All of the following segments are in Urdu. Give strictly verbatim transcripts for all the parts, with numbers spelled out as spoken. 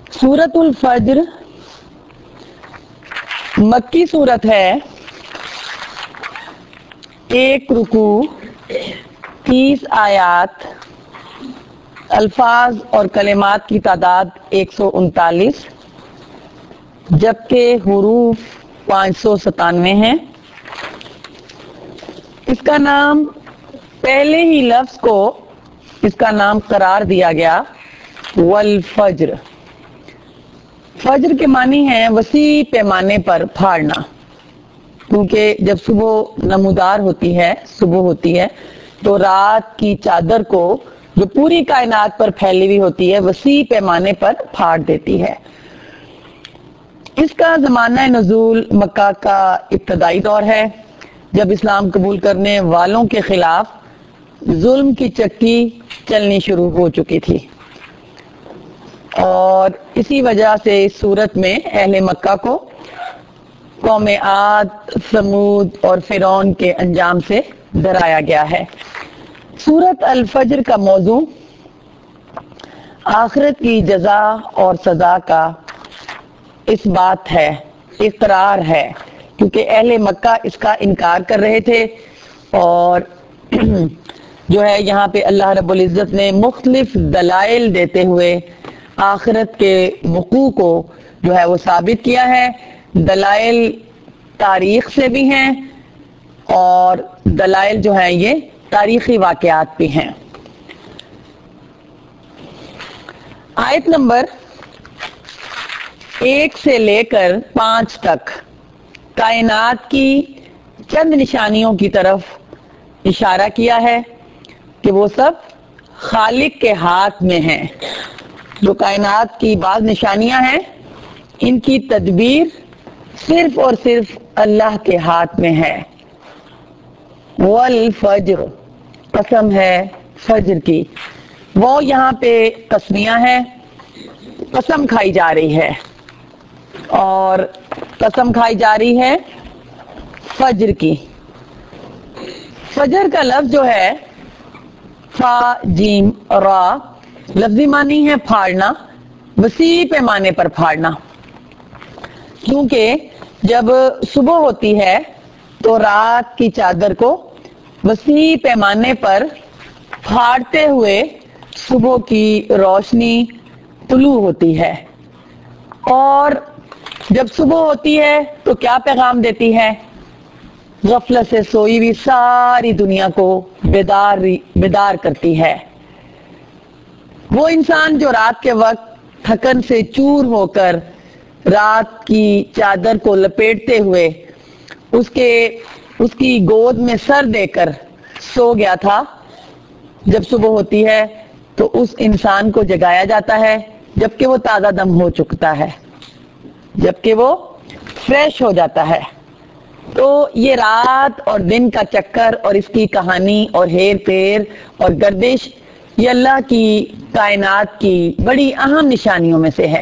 سورۃ الفجر مکی سورت ہے، ایک رکوع، تیس آیات، الفاظ اور کلمات کی تعداد ایک سو انتالیس، جبکہ حروف پانچ سو ستانوے ہیں۔ اس کا نام پہلے ہی لفظ کو اس کا نام قرار دیا گیا، والفجر۔ فجر کے معنی ہے وسیع پیمانے پر پھاڑنا، کیونکہ جب صبح نمودار ہوتی ہے، صبح ہوتی ہے تو رات کی چادر کو جو پوری کائنات پر پھیلی ہوئی ہوتی ہے وسیع پیمانے پر پھاڑ دیتی ہے۔ اس کا زمانہ نزول مکہ کا ابتدائی دور ہے، جب اسلام قبول کرنے والوں کے خلاف ظلم کی چکی چلنی شروع ہو چکی تھی، اور اسی وجہ سے اس صورت میں اہل مکہ کو قوم عاد، ثمود اور فرعون کے انجام سے ڈرایا گیا ہے۔ سورۃ الفجر کا موضوع آخرت کی جزا اور سزا کا اس بات ہے، اقرار ہے، کیونکہ اہل مکہ اس کا انکار کر رہے تھے، اور جو ہے یہاں پہ اللہ رب العزت نے مختلف دلائل دیتے ہوئے آخرت کے وقوع کو جو ہے وہ ثابت کیا ہے۔ دلائل تاریخ سے بھی ہیں اور دلائل جو ہیں یہ تاریخی واقعات بھی ہیں۔ آیت نمبر ایک سے لے کر پانچ تک کائنات کی چند نشانیوں کی طرف اشارہ کیا ہے کہ وہ سب خالق کے ہاتھ میں ہیں۔ جو کائنات کی بعض نشانیاں ہیں، ان کی تدبیر صرف اور صرف اللہ کے ہاتھ میں ہے۔ والفجر، قسم ہے فجر کی۔ وہ یہاں پہ قسمیہ ہے، قسم کھائی جا رہی ہے، اور قسم کھائی جا رہی ہے فجر کی۔ فجر کا لفظ جو ہے فا جیم را، لفظی معنی ہے پھاڑنا، وسیع پیمانے پر پھاڑنا، کیونکہ جب صبح ہوتی ہے تو رات کی چادر کو وسیع پیمانے پر پھاڑتے ہوئے صبح کی روشنی طلوع ہوتی ہے، اور جب صبح ہوتی ہے تو کیا پیغام دیتی ہے؟ غفلت سے سوئی ہوئی ساری دنیا کو بیدار بیدار کرتی ہے۔ وہ انسان جو رات کے وقت تھکن سے چور ہو کر رات کی چادر کو لپیٹتے ہوئے اس کے اس کی گود میں سر دے کر سو گیا تھا، جب صبح ہوتی ہے تو اس انسان کو جگایا جاتا ہے جبکہ وہ تازہ دم ہو چکتا ہے، جبکہ وہ فریش ہو جاتا ہے۔ تو یہ رات اور دن کا چکر اور اس کی کہانی اور ہیر پھیر اور گردش، یہ اللہ کی کائنات کی بڑی اہم نشانیوں میں سے ہے۔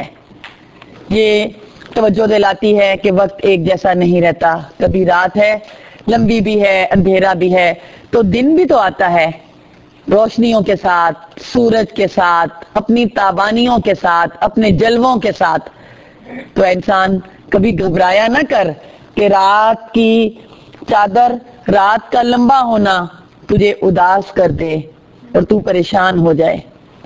یہ توجہ دلاتی ہے کہ وقت ایک جیسا نہیں رہتا، کبھی رات ہے لمبی بھی ہے، اندھیرا بھی ہے، تو دن بھی تو آتا ہے روشنیوں کے ساتھ، سورج کے ساتھ، اپنی تابانیوں کے ساتھ، اپنے جلووں کے ساتھ۔ تو انسان کبھی گھبرایا نہ کر کہ رات کی چادر، رات کا لمبا ہونا تجھے اداس کر دے اور تو پریشان ہو جائے۔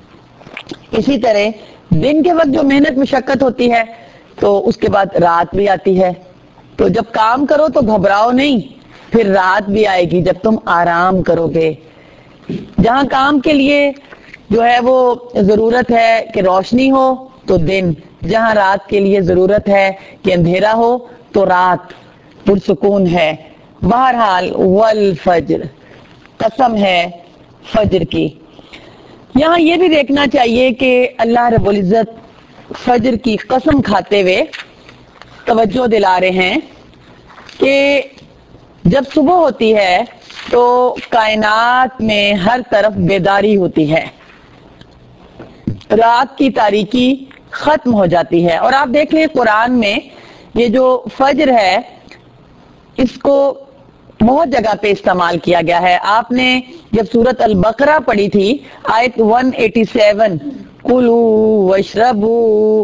اسی طرح دن کے وقت جو محنت مشقت ہوتی ہے تو اس کے بعد رات بھی آتی ہے، تو جب کام کرو تو گھبراؤ نہیں، پھر رات بھی آئے گی جب تم آرام کرو گے۔ جہاں کام کے لیے جو ہے وہ ضرورت ہے کہ روشنی ہو تو دن، جہاں رات کے لیے ضرورت ہے کہ اندھیرا ہو تو رات پرسکون ہے۔ بہرحال والفجر، قسم ہے فجر کی۔ یہاں یہ بھی دیکھنا چاہیے کہ اللہ رب العزت فجر کی قسم کھاتے ہوئے توجہ دلا رہے ہیں کہ جب صبح ہوتی ہے تو کائنات میں ہر طرف بیداری ہوتی ہے، رات کی تاریکی ختم ہو جاتی ہے۔ اور آپ دیکھ لیں قرآن میں یہ جو فجر ہے اس کو بہت جگہ پہ استعمال کیا گیا ہے۔ آپ نے جب سورۃ البقرہ پڑھی تھی آیت ایک سو ساٹھ، کلوا واشربوا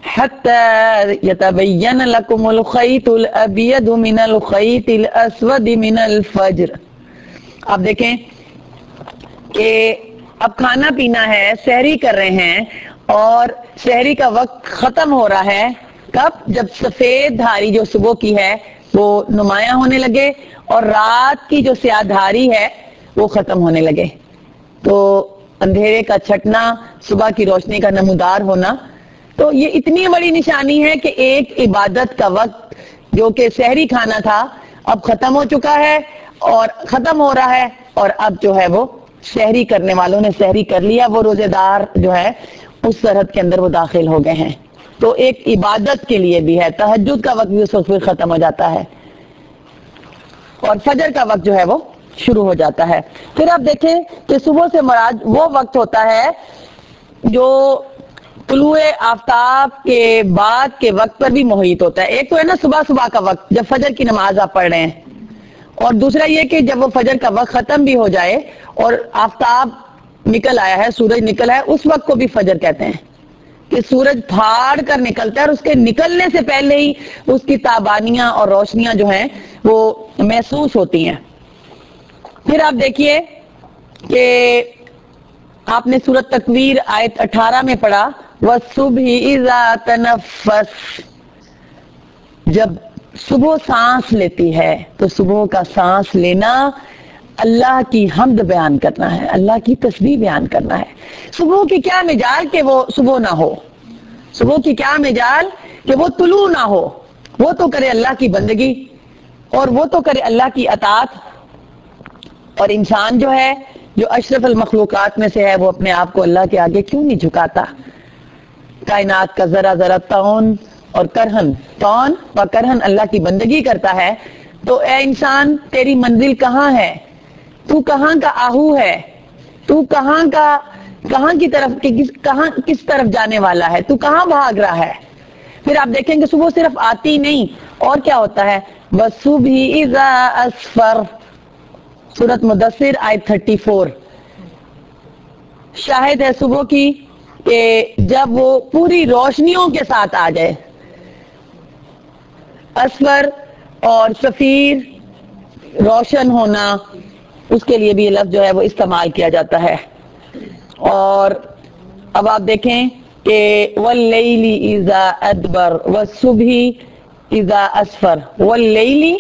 حتى يتبين لكم الخيط الأبيض من الخيط الأسود من الفجر. آپ دیکھیں کہ اب کھانا پینا ہے، سحری کر رہے ہیں اور سحری کا وقت ختم ہو رہا ہے. کب؟ جب سفید دھاری جو صبح کی ہے وہ نمایاں ہونے لگے اور رات کی جو سیاہ دھاری ہے وہ ختم ہونے لگے. تو اندھیرے کا چھٹنا، صبح کی روشنی کا نمودار ہونا، تو یہ اتنی بڑی نشانی ہے کہ ایک عبادت کا وقت جو کہ سحری کھانا تھا اب ختم ہو چکا ہے اور ختم ہو رہا ہے، اور اب جو ہے وہ سحری کرنے والوں نے سحری کر لیا، وہ روزے دار جو ہے اس سرحد کے اندر وہ داخل ہو گئے ہیں. تو ایک عبادت کے لیے بھی ہے، تہجد کا وقت بھی اس وقت ختم ہو جاتا ہے اور فجر کا وقت جو ہے وہ شروع ہو جاتا ہے. پھر آپ دیکھیں کہ صبح سے مراد وہ وقت ہوتا ہے جو طلوع آفتاب کے بعد کے وقت پر بھی محیط ہوتا ہے. ایک تو ہے نا صبح صبح کا وقت جب فجر کی نماز آپ پڑھ رہے ہیں، اور دوسرا یہ کہ جب وہ فجر کا وقت ختم بھی ہو جائے اور آفتاب نکل آیا ہے، سورج نکل آیا ہے، اس وقت کو بھی فجر کہتے ہیں کہ سورج پھاڑ کر نکلتا ہے اور اس کے نکلنے سے پہلے ہی اس کی تابانیاں اور روشنیاں جو ہیں وہ محسوس ہوتی ہیں. پھر آپ دیکھیے کہ آپ نے سورۃ تکویر آیت اٹھارہ میں پڑھا وَالصُّبْحِ إِذَا تَنَفَّسَ. جب صبح سانس لیتی ہے تو صبح کا سانس لینا اللہ کی حمد بیان کرنا ہے، اللہ کی تسبیح بیان کرنا ہے. صبح کی کیا مجال کہ وہ صبح نہ ہو، صبح کی کیا مجال کہ وہ طلوع نہ ہو. وہ تو کرے اللہ کی بندگی اور وہ تو کرے اللہ کی اطاعت. اور انسان جو ہے جو اشرف المخلوقات میں سے ہے وہ اپنے آپ کو اللہ کے آگے کیوں نہیں جھکاتا؟ کائنات کا ذرا ذرا تون اور کرہن تون و کرہن اللہ کی بندگی کرتا ہے. تو اے انسان تیری منزل کہاں ہے؟ تو کہاں کا آہو ہے؟ تو کہاں کا کہاں کی طرف کس کہاں کس طرف جانے والا ہے؟ تو کہاں بھاگ رہا ہے؟ پھر آپ دیکھیں کہ صبح صرف آتی نہیں اور کیا ہوتا ہے وَالصُّبْحِ إِذَا أَسْفَرَ. سورۃ مدثر آیت تھرٹی فور شاہد ہے صبح کی کہ جب وہ پوری روشنیوں کے ساتھ آ جائے. اسفر اور سفیر روشن ہونا، اس کے لیے بھی یہ لفظ جو ہے وہ استعمال کیا جاتا ہے. اور اب آپ دیکھیں کہ وَاللَّيْلِ إِذَا أَدْبَرَ وَالصُّبْحِ إِذَا أَسْفَرَ. وَاللَّيْلِ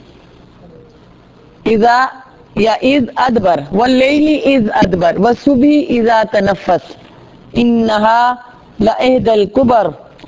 اذا یا اذ ادبر واللیل اذ ادبر والصبح اذا تنفس انہا لإحدی الکبر.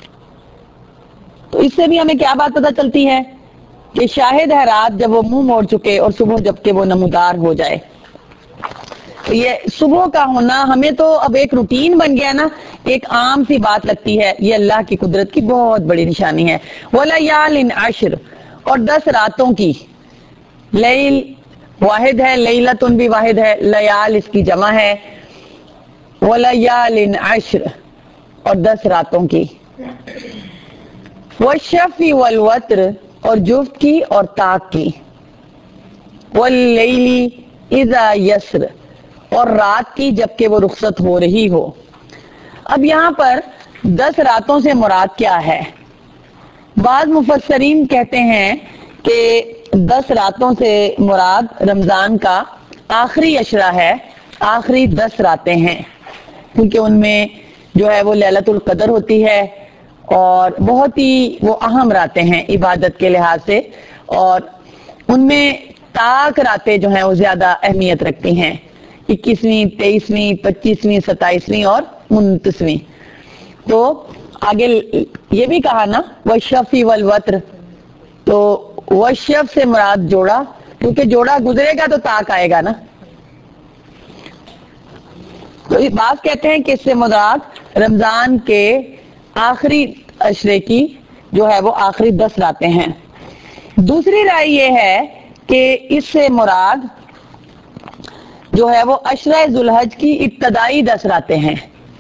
تو اس سے بھی ہمیں کیا بات پتہ چلتی ہے کہ شاہد ہے رات جب وہ منہ موڑ چکے اور صبح جب کہ وہ نمودار ہو جائے. تو یہ صبح کا ہونا ہمیں تو اب ایک روٹین بن گیا نا، ایک عام سی بات لگتی ہے. یہ اللہ کی قدرت کی بہت بڑی نشانی ہے. وَلَيَالٍ عَشْرٍ اور دس راتوں کی. لیل واحد ہے، لیلتن بھی واحد ہے، لیال اس کی جمع ہے. وَلَيَالٍ عَشْرٍ اور دس راتوں کی. وَالشَّفْعِ وَالْوَتْرِ اور جفت کی اور طاق کی. وَاللَّيْلِ إِذَا يَسْرِ اور رات کی جبکہ وہ رخصت ہو رہی ہو. اب یہاں پر دس راتوں سے مراد کیا ہے؟ بعض مفسرین کہتے ہیں کہ دس راتوں سے مراد رمضان کا آخری عشرہ ہے، آخری دس راتیں ہیں، کیونکہ ان میں جو ہے وہ لیلۃ القدر ہوتی ہے اور بہت ہی وہ اہم راتیں ہیں عبادت کے لحاظ سے، اور ان میں طاق راتیں جو ہیں وہ زیادہ اہمیت رکھتی ہیں، اکیسویں، تیئیسویں، پچیسویں، ستائیسویں اور انتیسویں. تو آگے یہ بھی کہا نا والشفع والوتر، تو والشف سے مراد جوڑا، کیونکہ جوڑا گزرے گا تو طاق آئے گا نا. تو اس بات کہتے ہیں کہ اس سے مراد رمضان کے آخری عشرے کی جو ہے وہ آخری دس راتیں ہیں. دوسری رائے یہ ہے کہ اس سے مراد جو ہے وہ عشرہ ذوالحج کی ابتدائی دس راتیں ہیں.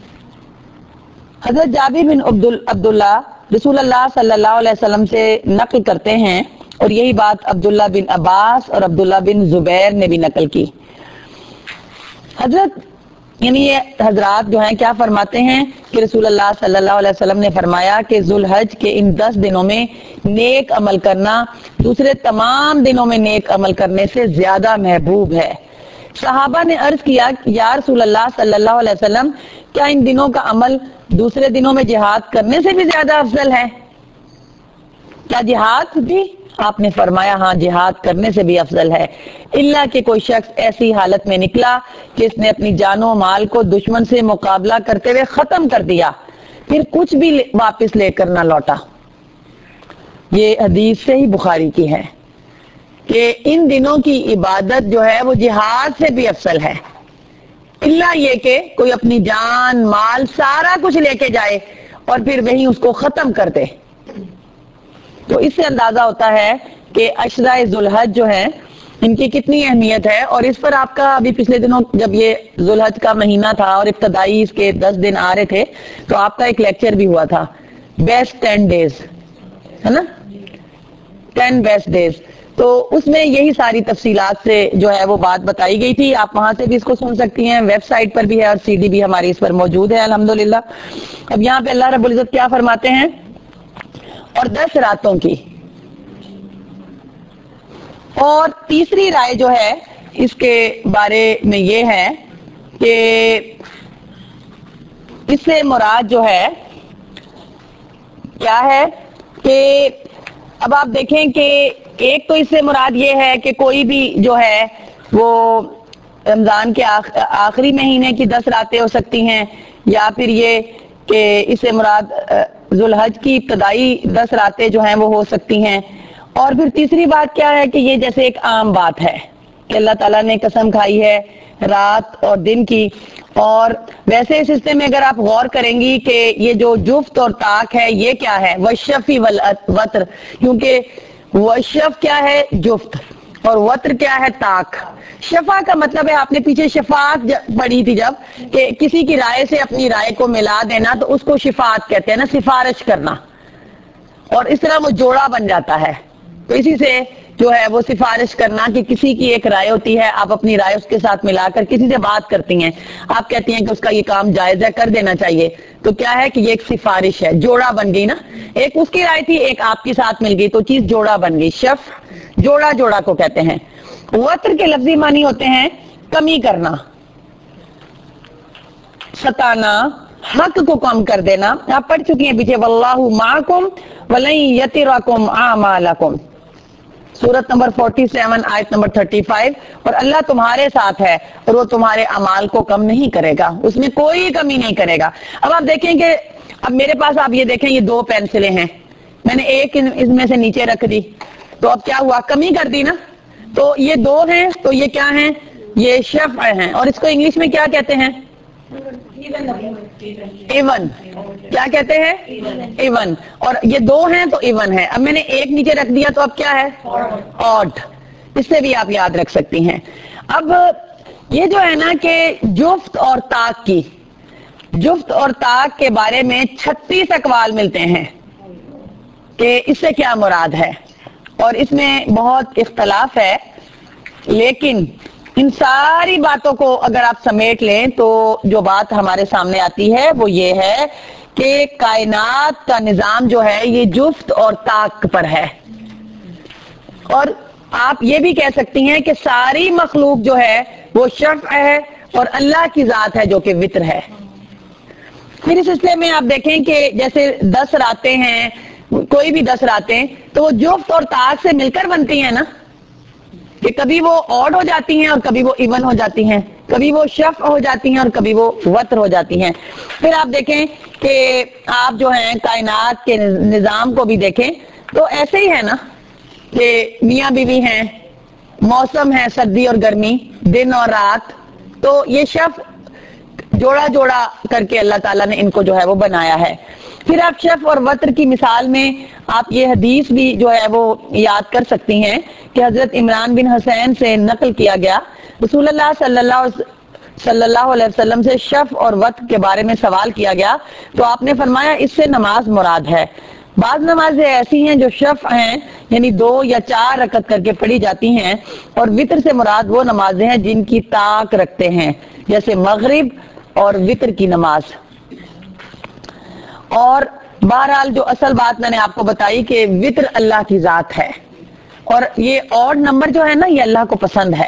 حضرت جابر بن عبداللہ رسول اللہ صلی اللہ علیہ وسلم سے نقل کرتے ہیں، اور یہی بات عبداللہ بن عباس اور عبداللہ بن زبیر نے بھی نقل کی. حضرت یعنی یہ حضرات جو ہیں کیا فرماتے ہیں کہ رسول اللہ صلی اللہ علیہ وسلم نے فرمایا کہ ذوالحج کے ان دس دنوں میں نیک عمل کرنا دوسرے تمام دنوں میں نیک عمل کرنے سے زیادہ محبوب ہے۔ صحابہ نے عرض کیا یا رسول اللہ صلی اللہ علیہ وسلم کیا ان دنوں کا عمل دوسرے دنوں میں جہاد کرنے سے بھی زیادہ افضل ہے؟ کیا جہاد بھی؟ آپ نے فرمایا ہاں جہاد کرنے سے بھی افضل ہے، اللہ کہ کوئی شخص ایسی حالت میں نکلا کہ اس نے اپنی جان و مال کو دشمن سے مقابلہ کرتے ہوئے ختم کر دیا، پھر کچھ بھی واپس لے کر نہ لوٹا۔ یہ حدیث صحیح بخاری کی ہے کہ ان دنوں کی عبادت جو ہے وہ جہاد سے بھی افضل ہے، اللہ یہ کہ کوئی اپنی جان مال سارا کچھ لے کے جائے اور پھر وہیں اس کو ختم کر دے۔ تو اس سے اندازہ ہوتا ہے کہ عشرہ ذوالحج جو ہے ان کی کتنی اہمیت ہے، اور اس پر آپ کا ابھی پچھلے دنوں جب یہ ذوالحج کا مہینہ تھا اور ابتدائی اس کے دس دن آ رہے تھے تو آپ کا ایک لیکچر بھی ہوا تھا بیسٹ ٹین ڈیز، ہے نا، ٹین بیسٹ ڈیز، تو اس میں یہی ساری تفصیلات سے جو ہے وہ بات بتائی گئی تھی۔ آپ وہاں سے بھی اس کو سن سکتی ہیں، ویب سائٹ پر بھی ہے اور سی ڈی بھی ہماری اس پر موجود ہے الحمدللہ۔ اب یہاں پہ اللہ رب العزت کیا فرماتے ہیں، اور دس راتوں کی، اور تیسری رائے جو ہے اس کے بارے میں یہ ہے کہ اس سے مراد جو ہے کیا ہے کہ اب آپ دیکھیں کہ ایک تو اس سے مراد یہ ہے کہ کوئی بھی جو ہے وہ رمضان کے آخری مہینے کی دس راتیں ہو سکتی ہیں، یا پھر یہ کہ اس سے مراد ذوالحج کی ابتدائی دس راتیں جو ہیں وہ ہو سکتی ہیں، اور پھر تیسری بات کیا ہے کہ یہ جیسے ایک عام بات ہے کہ اللہ تعالیٰ نے قسم کھائی ہے رات اور دن کی، اور ویسے اس حصے میں اگر آپ غور کریں گی کہ یہ جو جفت اور طاق ہے یہ کیا ہے، والشفی والوتر، کیونکہ والشف کیا ہے جفت اور وتر کیا ہے طاق۔ شفا کا مطلب ہے آپ نے پیچھے شفاعت پڑھی تھی جب کہ کسی کی رائے سے اپنی رائے کو ملا دینا تو اس کو شفاعت کہتے ہیں نا، سفارش کرنا، اور اس طرح وہ جوڑا بن جاتا ہے، تو اسی سے جو ہے وہ سفارش کرنا کہ کسی کی ایک رائے ہوتی ہے، آپ اپنی رائے اس کے ساتھ ملا کر کسی سے بات کرتی ہیں، آپ کہتی ہیں کہ اس کا یہ کام جائز ہے کر دینا چاہیے، تو کیا ہے کہ یہ ایک سفارش ہے، جوڑا بن گئی نا، ایک اس کی رائے تھی ایک آپ کے ساتھ مل گئی تو چیز جوڑا بن گئی، شف جوڑا جوڑا کو کہتے ہیں۔ وتر کے لفظی معنی ہوتے ہیں کمی کرنا، ستانا، حق کو کم کر دینا، آپ پڑھ چکی ہیں پیچھے واللہ معکم ولن یترکم اعمالکم، سورت نمبر سینتالیس آیت نمبر پینتیس، اور اللہ تمہارے ساتھ ہے اور وہ تمہارے اعمال کو کم نہیں کرے گا، اس میں کوئی کمی نہیں کرے گا۔ اب آپ دیکھیں کہ اب میرے پاس آپ یہ دیکھیں یہ دو پینسلیں ہیں، میں نے ایک اس میں سے نیچے رکھ دی تو اب کیا ہوا، کمی کر دی نا، تو یہ دو ہیں تو یہ کیا ہیں، یہ شفع ہیں، اور اس کو انگلش میں کیا کہتے ہیں، ایون، کیا کہتے ہیں ایون، اور یہ دو ہیں تو ایون ہے۔ اب میں نے ایک نیچے رکھ دیا تو اب کیا ہے آڈ، اس سے بھی آپ یاد رکھ سکتی ہیں۔ اب یہ جو ہے نا کہ جفت اور طاق کی، جفت اور طاق کے بارے میں چھتیس اقوال ملتے ہیں کہ اس سے کیا مراد ہے، اور اس میں بہت اختلاف ہے، لیکن ان ساری باتوں کو اگر آپ سمیٹ لیں تو جو بات ہمارے سامنے آتی ہے وہ یہ ہے کہ کائنات کا نظام جو ہے یہ جفت اور طاق پر ہے، اور آپ یہ بھی کہہ سکتی ہیں کہ ساری مخلوق جو ہے وہ شفع ہے اور اللہ کی ذات ہے جو کہ وتر ہے۔ پھر اس سلسلے میں آپ دیکھیں کہ جیسے دس راتیں ہیں، کوئی بھی دس راتیں تو وہ جفت اور طاق سے مل کر بنتی ہیں نا، کہ کبھی وہ آڈ ہو جاتی ہیں اور کبھی وہ ایون ہو جاتی ہیں، کبھی وہ شفع ہو جاتی ہیں اور کبھی وہ وتر ہو جاتی ہیں۔ پھر آپ دیکھیں کہ آپ جو ہیں کائنات کے نظام کو بھی دیکھیں تو ایسے ہی ہے نا کہ میاں بیوی ہیں، موسم ہے سردی اور گرمی، دن اور رات، تو یہ شفع جوڑا جوڑا کر کے اللہ تعالیٰ نے ان کو جو ہے وہ بنایا ہے۔ پھر آپ شفع اور وتر کی مثال میں آپ یہ حدیث بھی جو ہے وہ یاد کر سکتی ہیں کہ حضرت عمران بن حسین سے نقل کیا گیا، رسول اللہ صلی اللہ صلی اللہ علیہ وسلم سے شفع اور وتر کے بارے میں سوال کیا گیا تو آپ نے فرمایا اس سے نماز مراد ہے۔ بعض نمازیں ایسی ہیں جو شفع ہیں، یعنی دو یا چار رکعت کر کے پڑھی جاتی ہیں، اور وطر سے مراد وہ نمازیں ہیں جن کی طاق رکھتے ہیں، جیسے مغرب اور وطر کی نماز۔ اور بہرحال جو اصل بات میں نے آپ کو بتائی کہ وطر اللہ کی ذات ہے، اور یہ اور نمبر جو ہے نا یہ اللہ کو پسند ہے،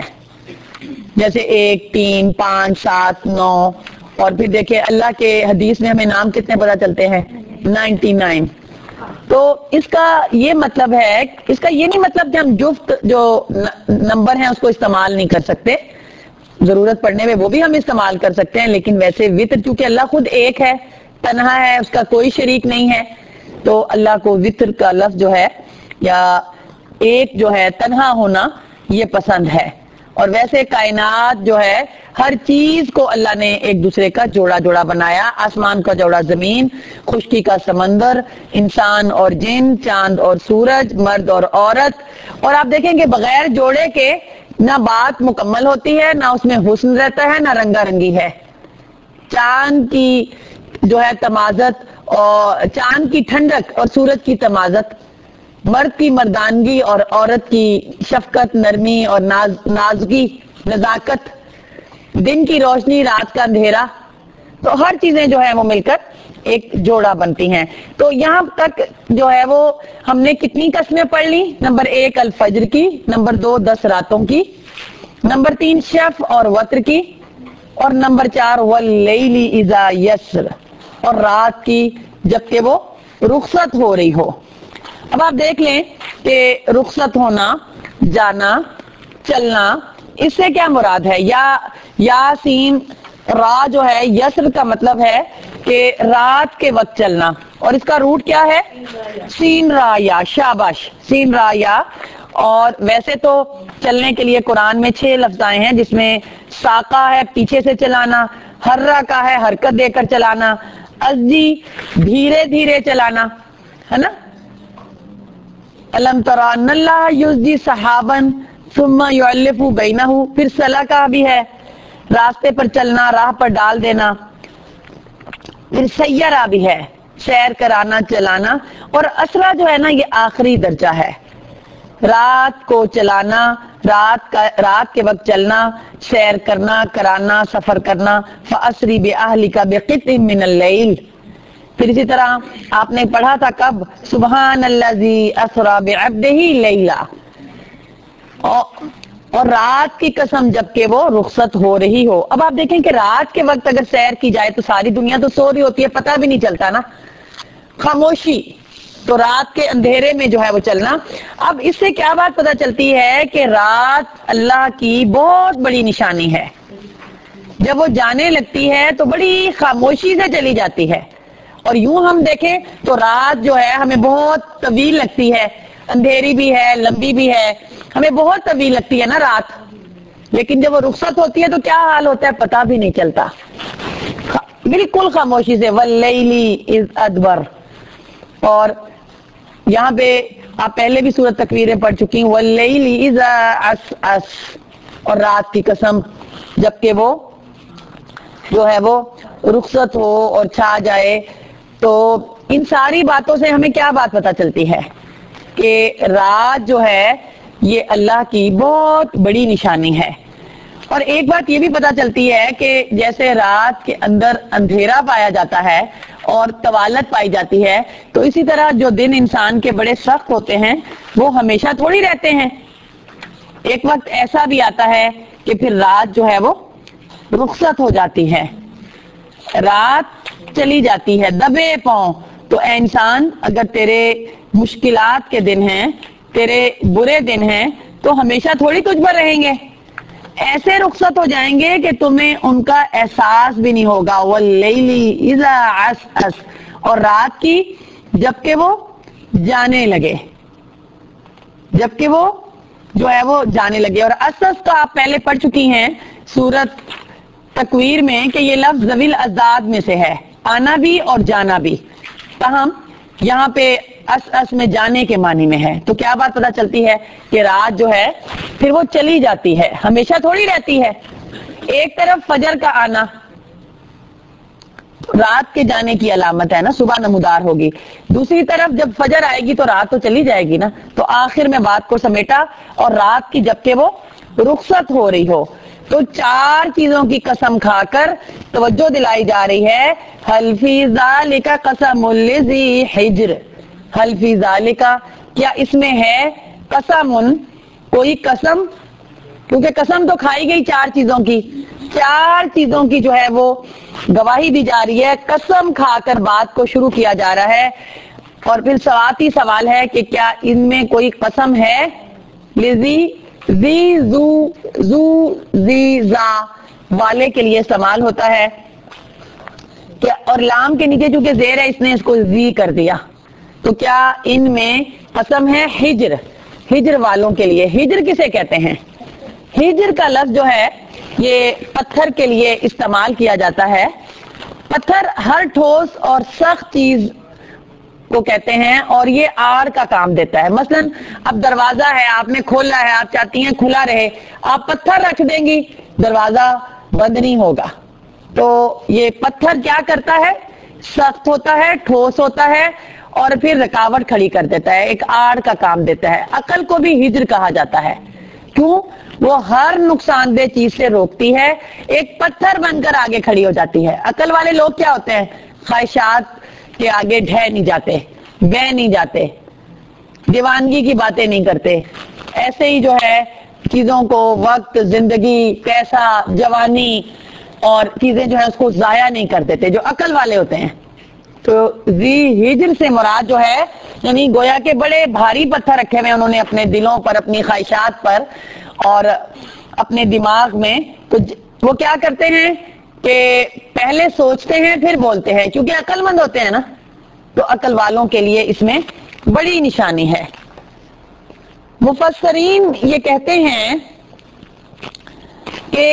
جیسے ایک، تین، پانچ، سات، نو، اور پھر دیکھیں اللہ کے حدیث میں ہمیں نام کتنے پتہ چلتے ہیں، نائنٹی نائن۔ تو اس کا یہ مطلب ہے، اس کا یہ نہیں مطلب کہ ہم جفت جو نمبر ہیں اس کو استعمال نہیں کر سکتے، ضرورت پڑنے میں وہ بھی ہم استعمال کر سکتے ہیں، لیکن ویسے وطر چونکہ اللہ خود ایک ہے، تنہا ہے، اس کا کوئی شریک نہیں ہے، تو اللہ کو وطر کا لفظ جو ہے یا ایک جو ہے تنہا ہونا یہ پسند ہے۔ اور ویسے کائنات جو ہے ہر چیز کو اللہ نے ایک دوسرے کا جوڑا جوڑا بنایا، آسمان کا جوڑا زمین، خشکی کا سمندر، انسان اور جن، چاند اور سورج، مرد اور عورت، اور آپ دیکھیں کہ بغیر جوڑے کے نہ بات مکمل ہوتی ہے، نہ اس میں حسن رہتا ہے، نہ رنگا رنگی ہے۔ چاند کی جو ہے تمازت، اور چاند کی ٹھنڈک اور سورج کی تمازت، مرد کی مردانگی اور عورت کی شفقت، نرمی اور ناز نازگی، نزاکت، دن کی روشنی، رات کا اندھیرا، تو ہر چیزیں جو ہے وہ مل کر ایک جوڑا بنتی ہیں۔ تو یہاں تک جو ہے وہ ہم نے کتنی قسمیں پڑھ لی؟ نمبر ایک الفجر کی، نمبر دو دس راتوں کی، نمبر تین شف اور وتر کی، اور نمبر چار واللیل اذا یسر، اور رات کی جبکہ وہ رخصت ہو رہی ہو۔ اب آپ دیکھ لیں کہ رخصت ہونا، جانا، چلنا، اس سے کیا مراد ہے؟ یا یاسین را جو ہے یسر کا مطلب ہے کہ رات کے وقت چلنا، اور اس کا روٹ کیا ہے؟ سین را یا، شاباش، سین را یا۔ اور ویسے تو چلنے کے لیے قرآن میں چھ لفظ آئے ہیں، جس میں ساقہ ہے پیچھے سے چلانا، ہررا کا ہے حرکت دے کر چلانا، ازدی دھیرے دھیرے چلانا، ہے نا؟ الم تری ان اللہ یزجی سحابا ثم یؤلف بینہ، پھر سلکا بھی ہے راستے پر چلنا، راہ پر ڈال دینا، پھر سیرا بھی ہے سیر کرانا، چلانا، اور اسرا جو ہے نا یہ آخری درجہ ہے، رات کو چلانا، رات کا رات کے وقت چلنا، سیر کرنا، کرانا، سفر کرنا، فاسری باہلک بقطع من اللیل۔ پھر اسی طرح آپ نے پڑھا تھا کب؟ سبحان الذی اسری بعبدہ لیلا، اور رات کی قسم جبکہ وہ رخصت ہو رہی ہو۔ اب آپ دیکھیں کہ رات کے وقت اگر سیر کی جائے تو ساری دنیا تو سو رہی ہوتی ہے، پتہ بھی نہیں چلتا نا، خاموشی، تو رات کے اندھیرے میں جو ہے وہ چلنا۔ اب اس سے کیا بات پتہ چلتی ہے کہ رات اللہ کی بہت بڑی نشانی ہے، جب وہ جانے لگتی ہے تو بڑی خاموشی سے چلی جاتی ہے، اور یوں ہم دیکھیں تو رات جو ہے ہمیں بہت طویل لگتی ہے، اندھیری بھی ہے، لمبی بھی ہے، ہمیں بہت طویل لگتی ہے نا رات، لیکن جب وہ رخصت ہوتی ہے تو کیا حال ہوتا ہے پتہ بھی نہیں چلتا، بالکل خاموشی سے، واللیل اذ ادبر۔ اور یہاں پہ آپ پہلے بھی سورۃ تکویریں پڑھ چکی ہیں، واللیل اذا عسعس، اور رات کی قسم جبکہ وہ جو ہے وہ رخصت ہو اور چھا جائے۔ تو ان ساری باتوں سے ہمیں کیا بات پتہ چلتی ہے کہ رات جو ہے یہ اللہ کی بہت بڑی نشانی ہے۔ اور ایک بات یہ بھی پتہ چلتی ہے کہ جیسے رات کے اندر اندھیرا پایا جاتا ہے اور طوالت پائی جاتی ہے، تو اسی طرح جو دن انسان کے بڑے سخت ہوتے ہیں وہ ہمیشہ تھوڑی رہتے ہیں، ایک وقت ایسا بھی آتا ہے کہ پھر رات جو ہے وہ رخصت ہو جاتی ہے، رات چلی جاتی ہے دبے پاؤں۔ تو اے انسان، اگر تیرے مشکلات کے دن ہیں، تیرے برے دن ہیں، تو ہمیشہ تھوڑی تجھ پر رہیں گے، ایسے رخصت ہو جائیں گے کہ تمہیں ان کا احساس بھی نہیں ہوگا۔ واللیل اذا عسعس، اور رات کی جبکہ وہ جانے لگے، جبکہ وہ جو ہے وہ جانے لگے۔ اور عسعس کا آپ پہلے پڑھ چکی ہیں سورۃ تکویر میں کہ یہ لفظ ذوی الاضداد میں سے ہے، آنا بھی اور جانا بھی، تاہم یہاں پہ عسعس میں جانے کے معنی میں ہے۔ تو کیا بات پتہ چلتی ہے کہ رات جو ہے پھر وہ چلی جاتی ہے، ہمیشہ تھوڑی رہتی ہے۔ ایک طرف فجر کا آنا، رات کے جانے کی علامت ہے نا، صبح نمودار ہوگی. دوسری طرف جب فجر آئے گی تو رات تو چلی جائے گی نا. تو آخر میں بات کو سمیٹا اور رات کی جبکہ وہ رخصت ہو رہی ہو. تو چار چیزوں کی قسم کھا کر توجہ دلائی جا رہی ہے. حل فی ذالک قسم لذی حجر، حل فی ذالک کیا اس میں ہے قسم، کوئی قسم، کیونکہ قسم تو کھائی گئی چار چیزوں کی، چار چیزوں کی جو ہے وہ گواہی دی جا رہی ہے. قسم کھا کر بات کو شروع کیا جا رہا ہے. اور پھر سواتی سوال ہے کہ کیا ان میں کوئی قسم ہے. لذی، زی، زو، زو، زی، زا والے کے لیے استعمال ہوتا ہے کیا، اور لام کے نیچے چونکہ زیر ہے اس نے اس کو زی کر دیا. تو کیا ان میں قسم ہے ہجر، ہجر والوں کے لیے. ہجر کسے کہتے ہیں؟ ہجر کا لفظ جو ہے یہ پتھر کے لیے استعمال کیا جاتا ہے. پتھر ہر ٹھوس اور سخت چیز کو کہتے ہیں اور یہ آڑ کا کام دیتا ہے. مثلا اب دروازہ ہے، آپ نے کھولا ہے، آپ چاہتی ہیں کھلا رہے، آپ پتھر رکھ دیں گی دروازہ بند نہیں ہوگا. تو یہ پتھر کیا کرتا ہے؟ سخت ہوتا ہے، ٹھوس ہوتا ہے اور پھر رکاوٹ کھڑی کر دیتا ہے، ایک آڑ کا کام دیتا ہے. عقل کو بھی ہجر کہا جاتا ہے. کیوں؟ وہ ہر نقصان دہ چیز سے روکتی ہے، ایک پتھر بن کر آگے کھڑی ہو جاتی ہے. عقل والے لوگ کیا ہوتے ہیں؟ خواہشات کے آگے ڈھہ نہیں جاتے، بہ نہیں جاتے، دیوانگی کی باتیں نہیں کرتے. ایسے ہی جو ہے چیزوں کو، وقت، زندگی، پیسہ، جوانی اور چیزیں جو ہے اس کو ضائع نہیں کر دیتے جو عقل والے ہوتے ہیں. تو ذی ہجر سے مراد جو ہے یعنی گویا کے بڑے بھاری پتھر رکھے ہوئے انہوں نے اپنے دلوں پر، اپنی خواہشات پر اور اپنے دماغ میں. تو وہ کیا کرتے ہیں کہ پہلے سوچتے ہیں پھر بولتے ہیں، کیونکہ عقل مند ہوتے ہیں نا. تو عقل والوں کے لیے اس میں بڑی نشانی ہے. مفسرین یہ کہتے ہیں کہ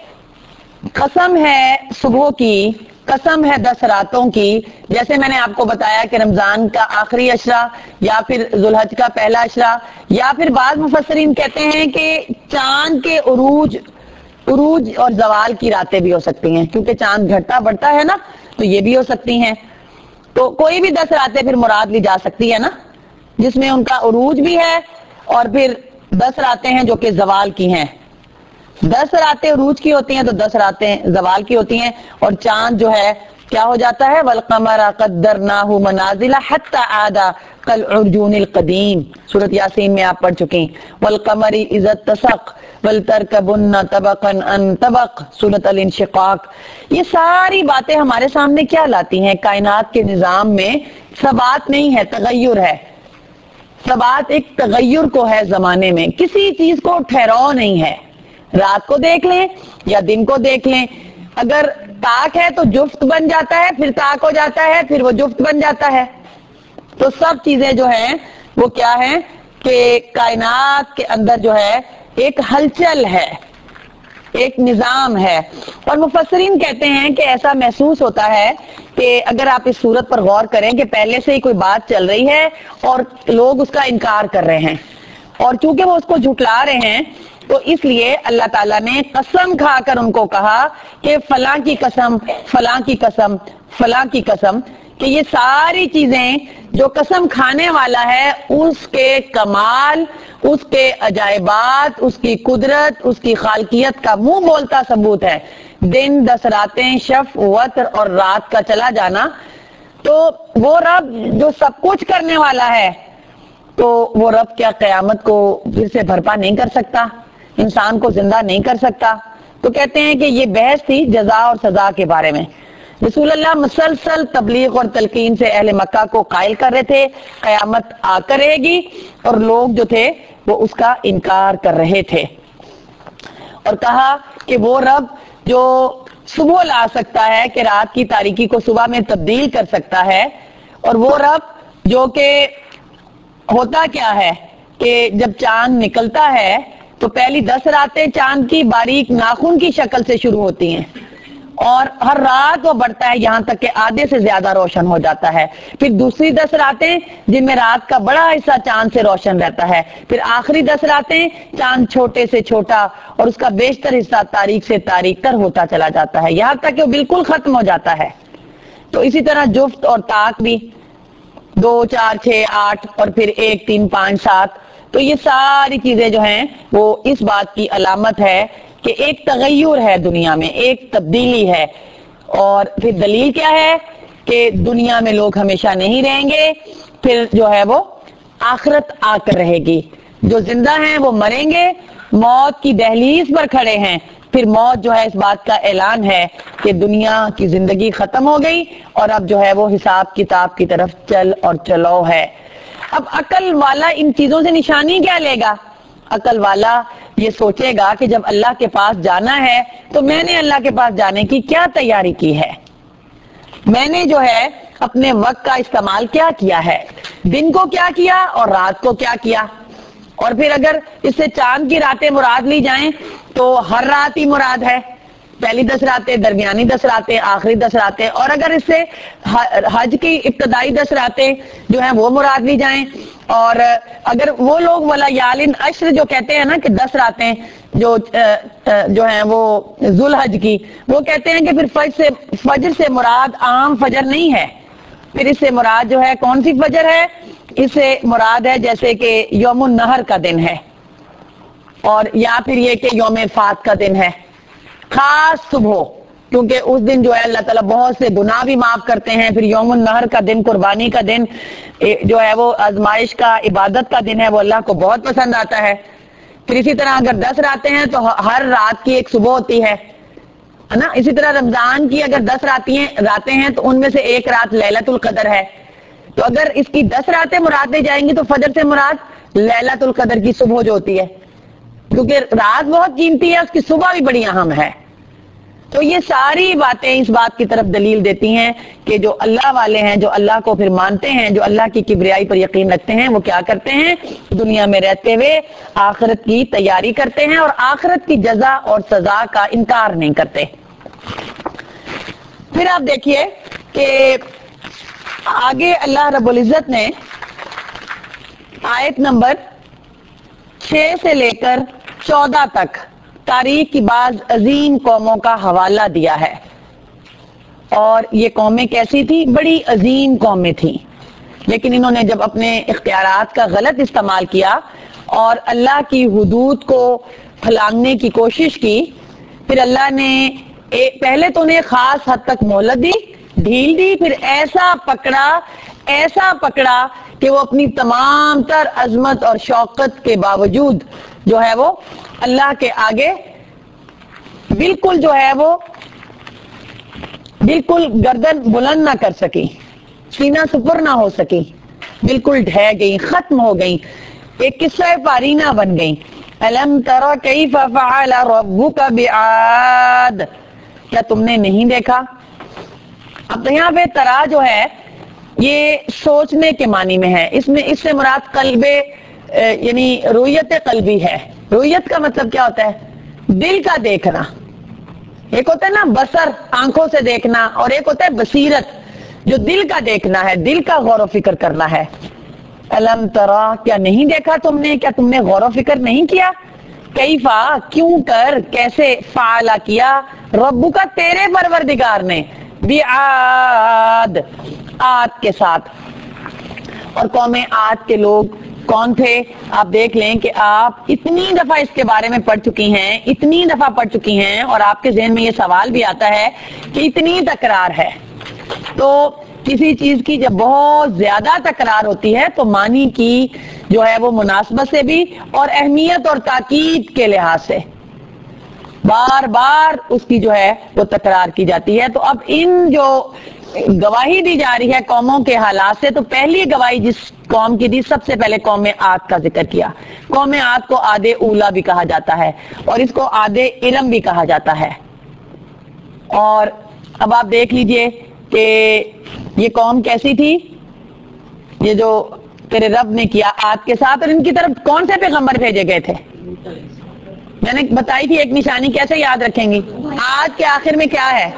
قسم ہے صبح کی، قسم ہے دس راتوں کی. جیسے میں نے آپ کو بتایا کہ رمضان کا آخری عشرہ یا پھر ذوالحج کا پہلا عشرہ، یا پھر بعض مفسرین کہتے ہیں کہ چاند کے عروج عروج اور زوال کی راتیں بھی ہو سکتی ہیں، کیونکہ چاند گھٹتا بڑھتا ہے نا، تو یہ بھی ہو سکتی ہیں. تو کوئی بھی دس راتیں پھر مراد لی جا سکتی ہے نا، جس میں ان کا عروج بھی ہے اور پھر دس راتیں ہیں جو کہ زوال کی ہیں. دس راتیں عروج کی ہوتی ہیں تو دس راتیں زوال کی ہوتی ہیں. اور چاند جو ہے کیا ہو جاتا ہے؟ وَالْقَمَرَ قَدَّرْنَاهُ مَنَازِلَ حَتَّى عَادَ كَالْعُرْجُونِ الْقَدِيمِ سورۃ یاسین میں آپ پڑھ چکیں. وَالْقَمَرِ إِذَا اتَّسَقَ وَلْتَرْكَبُنَّ طَبَقًا عَنْ طَبَقٍ سورۃ الانشقاق. یہ ساری باتیں ہمارے سامنے کیا لاتی ہیں؟ کائنات کے نظام میں ثبات نہیں ہے، تغیر ہے. ثبات ایک تغیر کو ہے زمانے میں، کسی چیز کو ٹھہراؤ نہیں ہے. رات کو دیکھ لیں یا دن کو دیکھ لیں، اگر طاق ہے تو جفت بن جاتا ہے، پھر طاق ہو جاتا ہے، پھر وہ جفت بن جاتا ہے. تو سب چیزیں جو ہیں وہ کیا ہیں کہ کائنات کے اندر جو ہے ایک ہلچل ہے، ایک نظام ہے. اور مفسرین کہتے ہیں کہ ایسا محسوس ہوتا ہے کہ اگر آپ اس صورت پر غور کریں کہ پہلے سے ہی کوئی بات چل رہی ہے اور لوگ اس کا انکار کر رہے ہیں، اور چونکہ وہ اس کو جھٹلا رہے ہیں تو اس لیے اللہ تعالیٰ نے قسم کھا کر ان کو کہا کہ فلاں کی قسم، فلاں کی قسم، فلاں کی قسم، کہ یہ ساری چیزیں جو قسم کھانے والا ہے اس کے کمال، اس کے عجائبات، اس کی قدرت، اس کی خالقیت کا منہ بولتا ثبوت ہے. دن، دس راتیں، شفع، وتر اور رات کا چلا جانا. تو وہ رب جو سب کچھ کرنے والا ہے، تو وہ رب کیا قیامت کو پھر سے بھرپا نہیں کر سکتا؟ انسان کو زندہ نہیں کر سکتا؟ تو کہتے ہیں کہ یہ بحث تھی جزا اور سزا کے بارے میں. رسول اللہ مسلسل تبلیغ اور تلقین سے اہل مکہ کو قائل کر رہے تھے قیامت آ کر رہے گی، اور لوگ جو تھے وہ اس کا انکار کر رہے تھے. اور کہا کہ وہ رب جو صبح لا سکتا ہے، کہ رات کی تاریکی کو صبح میں تبدیل کر سکتا ہے، اور وہ رب جو کہ ہوتا کیا ہے کہ جب چاند نکلتا ہے تو پہلی دس راتیں چاند کی باریک ناخن کی شکل سے شروع ہوتی ہیں اور ہر رات وہ بڑھتا ہے یہاں تک کہ آدھے سے زیادہ روشن ہو جاتا ہے. پھر دوسری دس راتیں جن میں رات کا بڑا حصہ چاند سے روشن رہتا ہے. پھر آخری دس راتیں چاند چھوٹے سے چھوٹا اور اس کا بیشتر حصہ تاریک سے تاریک تر ہوتا چلا جاتا ہے، یہاں تک کہ وہ بالکل ختم ہو جاتا ہے. تو اسی طرح جفت اور طاق بھی دو چار چھ آٹھ اور پھر ایک تین پانچ سات، تو یہ ساری چیزیں جو ہیں وہ اس بات کی علامت ہے کہ ایک تغیر ہے دنیا میں، ایک تبدیلی ہے۔ اور پھر دلیل کیا ہے کہ دنیا میں لوگ ہمیشہ نہیں رہیں گے، پھر جو ہے وہ آخرت آ کر رہے گی۔ جو زندہ ہیں وہ مریں گے، موت کی دہلیز پر کھڑے ہیں، پھر موت جو ہے اس بات کا اعلان ہے کہ دنیا کی زندگی ختم ہو گئی اور اب جو ہے وہ حساب کتاب کی طرف چل اور چلو ہے۔ اب عقل والا ان چیزوں سے نشانی کیا لے گا؟ عقل والا یہ سوچے گا کہ جب اللہ کے پاس جانا ہے تو میں نے اللہ کے پاس جانے کی کیا تیاری کی ہے، میں نے جو ہے اپنے وقت کا استعمال کیا کیا ہے، دن کو کیا کیا اور رات کو کیا کیا۔ اور پھر اگر اس سے چاند کی راتیں مراد لی جائیں تو ہر رات ہی مراد ہے، پہلی دس راتیں، درمیانی دس راتیں، آخری دس راتیں۔ اور اگر اس سے حج کی ابتدائی دس راتیں جو ہیں وہ مراد لی جائیں، اور اگر وہ لوگ ولیالن عشر جو کہتے ہیں نا کہ دس راتیں جو جو ہیں وہ ذوالحج کی، وہ کہتے ہیں کہ پھر فجر سے فجر سے مراد عام فجر نہیں ہے، پھر اس سے مراد جو ہے کون سی فجر ہے؟ اس سے مراد ہے جیسے کہ یوم النہر کا دن ہے، اور یا پھر یہ کہ یوم فات کا دن ہے، خاص صبح، کیونکہ اس دن جو ہے اللہ تعالیٰ بہت سے گناہ بھی معاف کرتے ہیں۔ پھر یوم النہر کا دن، قربانی کا دن جو ہے وہ آزمائش کا، عبادت کا دن ہے، وہ اللہ کو بہت پسند آتا ہے۔ پھر اسی طرح اگر دس راتیں ہیں تو ہر رات کی ایک صبح ہوتی ہے نا۔ اسی طرح رمضان کی اگر دس راتیں راتیں ہیں تو ان میں سے ایک رات لیلۃ القدر ہے، تو اگر اس کی دس راتیں مراد دی جائیں گی تو فجر سے مراد لیلۃ القدر کی صبح جو ہوتی ہے، کیونکہ رات بہت قیمتی ہے، اس کی صبح بھی بڑی اہم ہے۔ تو یہ ساری باتیں اس بات کی طرف دلیل دیتی ہیں کہ جو اللہ والے ہیں، جو اللہ کو پھر مانتے ہیں، جو اللہ کی کبریائی پر یقین رکھتے ہیں، وہ کیا کرتے ہیں؟ دنیا میں رہتے ہوئے آخرت کی تیاری کرتے ہیں اور آخرت کی جزا اور سزا کا انکار نہیں کرتے۔ پھر آپ دیکھیے کہ آگے اللہ رب العزت نے آیت نمبر چھ سے لے کر چودہ تک تاریخ کی بعض عظیم قوموں کا حوالہ دیا ہے، اور یہ قومیں کیسی تھی؟ بڑی عظیم قومیں تھیں، لیکن انہوں نے جب اپنے اختیارات کا غلط استعمال کیا اور اللہ کی حدود کو پھلانگنے کی کوشش کی، پھر اللہ نے پہلے تو انہیں خاص حد تک مہلت دی، ڈھیل دی، پھر ایسا پکڑا ایسا پکڑا کہ وہ اپنی تمام تر عظمت اور شوقت کے باوجود جو ہے وہ اللہ کے آگے بالکل جو ہے وہ بالکل گردن بلند نہ کر سکی، سینہ سپر نہ ہو سکی، بالکل ڈھہ گئی، ختم ہو گئی، ایک قصہ پارینہ بن گئی۔ الم تر کیف فعل ربک بعاد، کیا تم نے نہیں دیکھا؟ اب تو یہاں پہ ترا جو ہے یہ سوچنے کے معنی میں ہے، اس میں اس سے مراد قلب یعنی رویت قلبی ہے۔ رویت کا مطلب کیا ہوتا ہے؟ دل کا دیکھنا۔ ایک ہوتا ہے نا بصر، آنکھوں سے دیکھنا، اور ایک ہوتا ہے بصیرت، جو دل کا دیکھنا ہے، دل کا غور و فکر کرنا ہے۔ الم ترا، کیا نہیں دیکھا تم نے؟ کیا تم نے غور و فکر نہیں کیا؟ کیفا، کیوں کر، کیسے، فعلا کیا، ربو کا تیرے پروردگار نے، بعاد، عاد کے ساتھ۔ اور قوم عاد کے لوگ کون تھے؟ آپ دیکھ لیں کہ آپ اتنی دفعہ اس کے بارے میں پڑھ چکی ہیں، اتنی دفعہ پڑھ چکی ہیں، اور آپ کے ذہن میں یہ سوال بھی آتا ہے کہ اتنی تکرار ہے، تو کسی چیز کی جب بہت زیادہ تکرار ہوتی ہے تو معنی کی جو ہے وہ مناسبت سے بھی اور اہمیت اور تاکید کے لحاظ سے بار بار اس کی جو ہے وہ تکرار کی جاتی ہے۔ تو اب ان جو گواہی دی جا رہی ہے قوموں کے حالات سے، تو پہلی گواہی جس قوم کی دی، سب سے پہلے قوم عاد کا ذکر کیا۔ قوم عاد کو عاد اولا بھی کہا جاتا ہے اور اس کو عاد ارم بھی کہا جاتا ہے۔ اور اب آپ دیکھ لیجئے کہ یہ قوم کیسی تھی، یہ جو تیرے رب نے کیا عاد کے ساتھ، اور ان کی طرف کون سے پیغمبر بھیجے گئے تھے؟ میں نے بتائی تھی ایک نشانی، کیسے یاد رکھیں گی؟ عاد کے آخر میں کیا ہے؟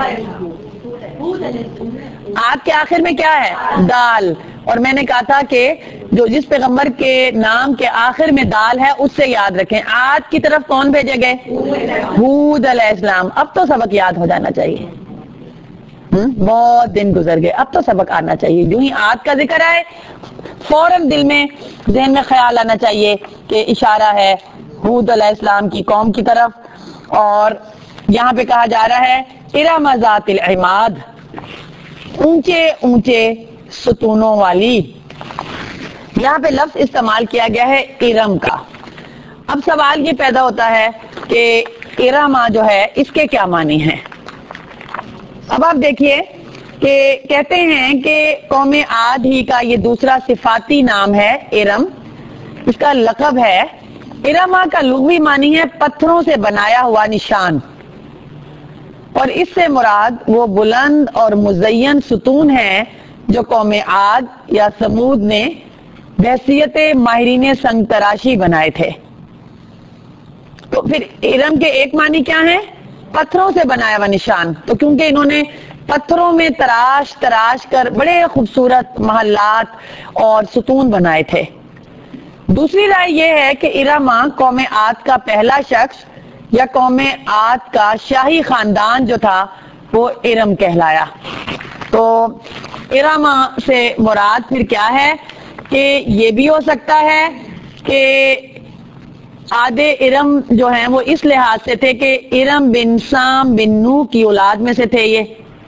عاد کے آخر میں کیا ہے؟ دال۔ اور میں نے کہا تھا کہ جو جس پیغمبر کے نام کے آخر میں دال ہے اس سے یاد رکھیں۔ عاد کی طرف کون بھیجے گئے؟ ہود علیہ السلام۔ اب تو سبق یاد ہو جانا چاہیے۔ ہم، بہت دن گزر گئے، اب تو سبق آنا چاہیے. جو ہی عاد کا ذکر آئے فوراً دل میں ذہن میں خیال آنا چاہیے کہ اشارہ ہے ہود علیہ السلام کی قوم کی طرف. اور یہاں پہ کہا جا رہا ہے ارم ذات العماد، اونچے اونچے ستونوں والی. یہاں پہ لفظ استعمال کیا گیا ہے ارم کا. اب سوال یہ پیدا ہوتا ہے کہ ارما جو ہے اس کے کیا معنی ہیں. اب آپ دیکھیے کہ کہتے ہیں کہ قوم عاد ہی کا یہ دوسرا صفاتی نام ہے ارم، اس کا لقب ہے. ارما کا لغوی معنی ہے پتھروں سے بنایا ہوا نشان، اور اس سے مراد وہ بلند اور مزین ستون ہیں جو قوم عاد یا ثمود نے بحیثیت ماہرین سنگ تراشی بنائے تھے. تو پھر ارم کے ایک معنی کیا ہیں؟ پتھروں سے بنایا ہوا نشان. تو کیونکہ انہوں نے پتھروں میں تراش تراش کر بڑے خوبصورت محلات اور ستون بنائے تھے. دوسری رائے یہ ہے کہ ارما قوم عاد کا پہلا شخص یا قوم عاد کا شاہی خاندان جو تھا وہ ارم کہلایا. تو ارما سے مراد پھر کیا ہے کہ یہ بھی ہو سکتا ہے کہ آدھے ارم جو ہیں وہ اس لحاظ سے تھے کہ ارم بن سام بن نو کی اولاد میں سے تھے یہ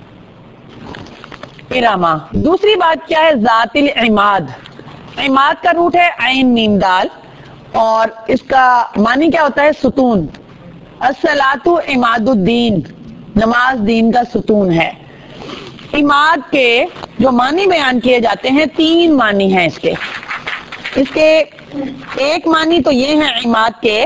ارما. دوسری بات کیا ہے؟ ذات العماد. عماد کا روٹ ہے عین میم دال، اور اس کا معنی کیا ہوتا ہے؟ ستون. الصلاۃ عماد الدین، نماز دین کا ستون ہے. عماد کے جو معنی بیان کیے جاتے ہیں تین معنی ہیں اس کے. اس کے ایک معنی تو یہ ہے عماد کے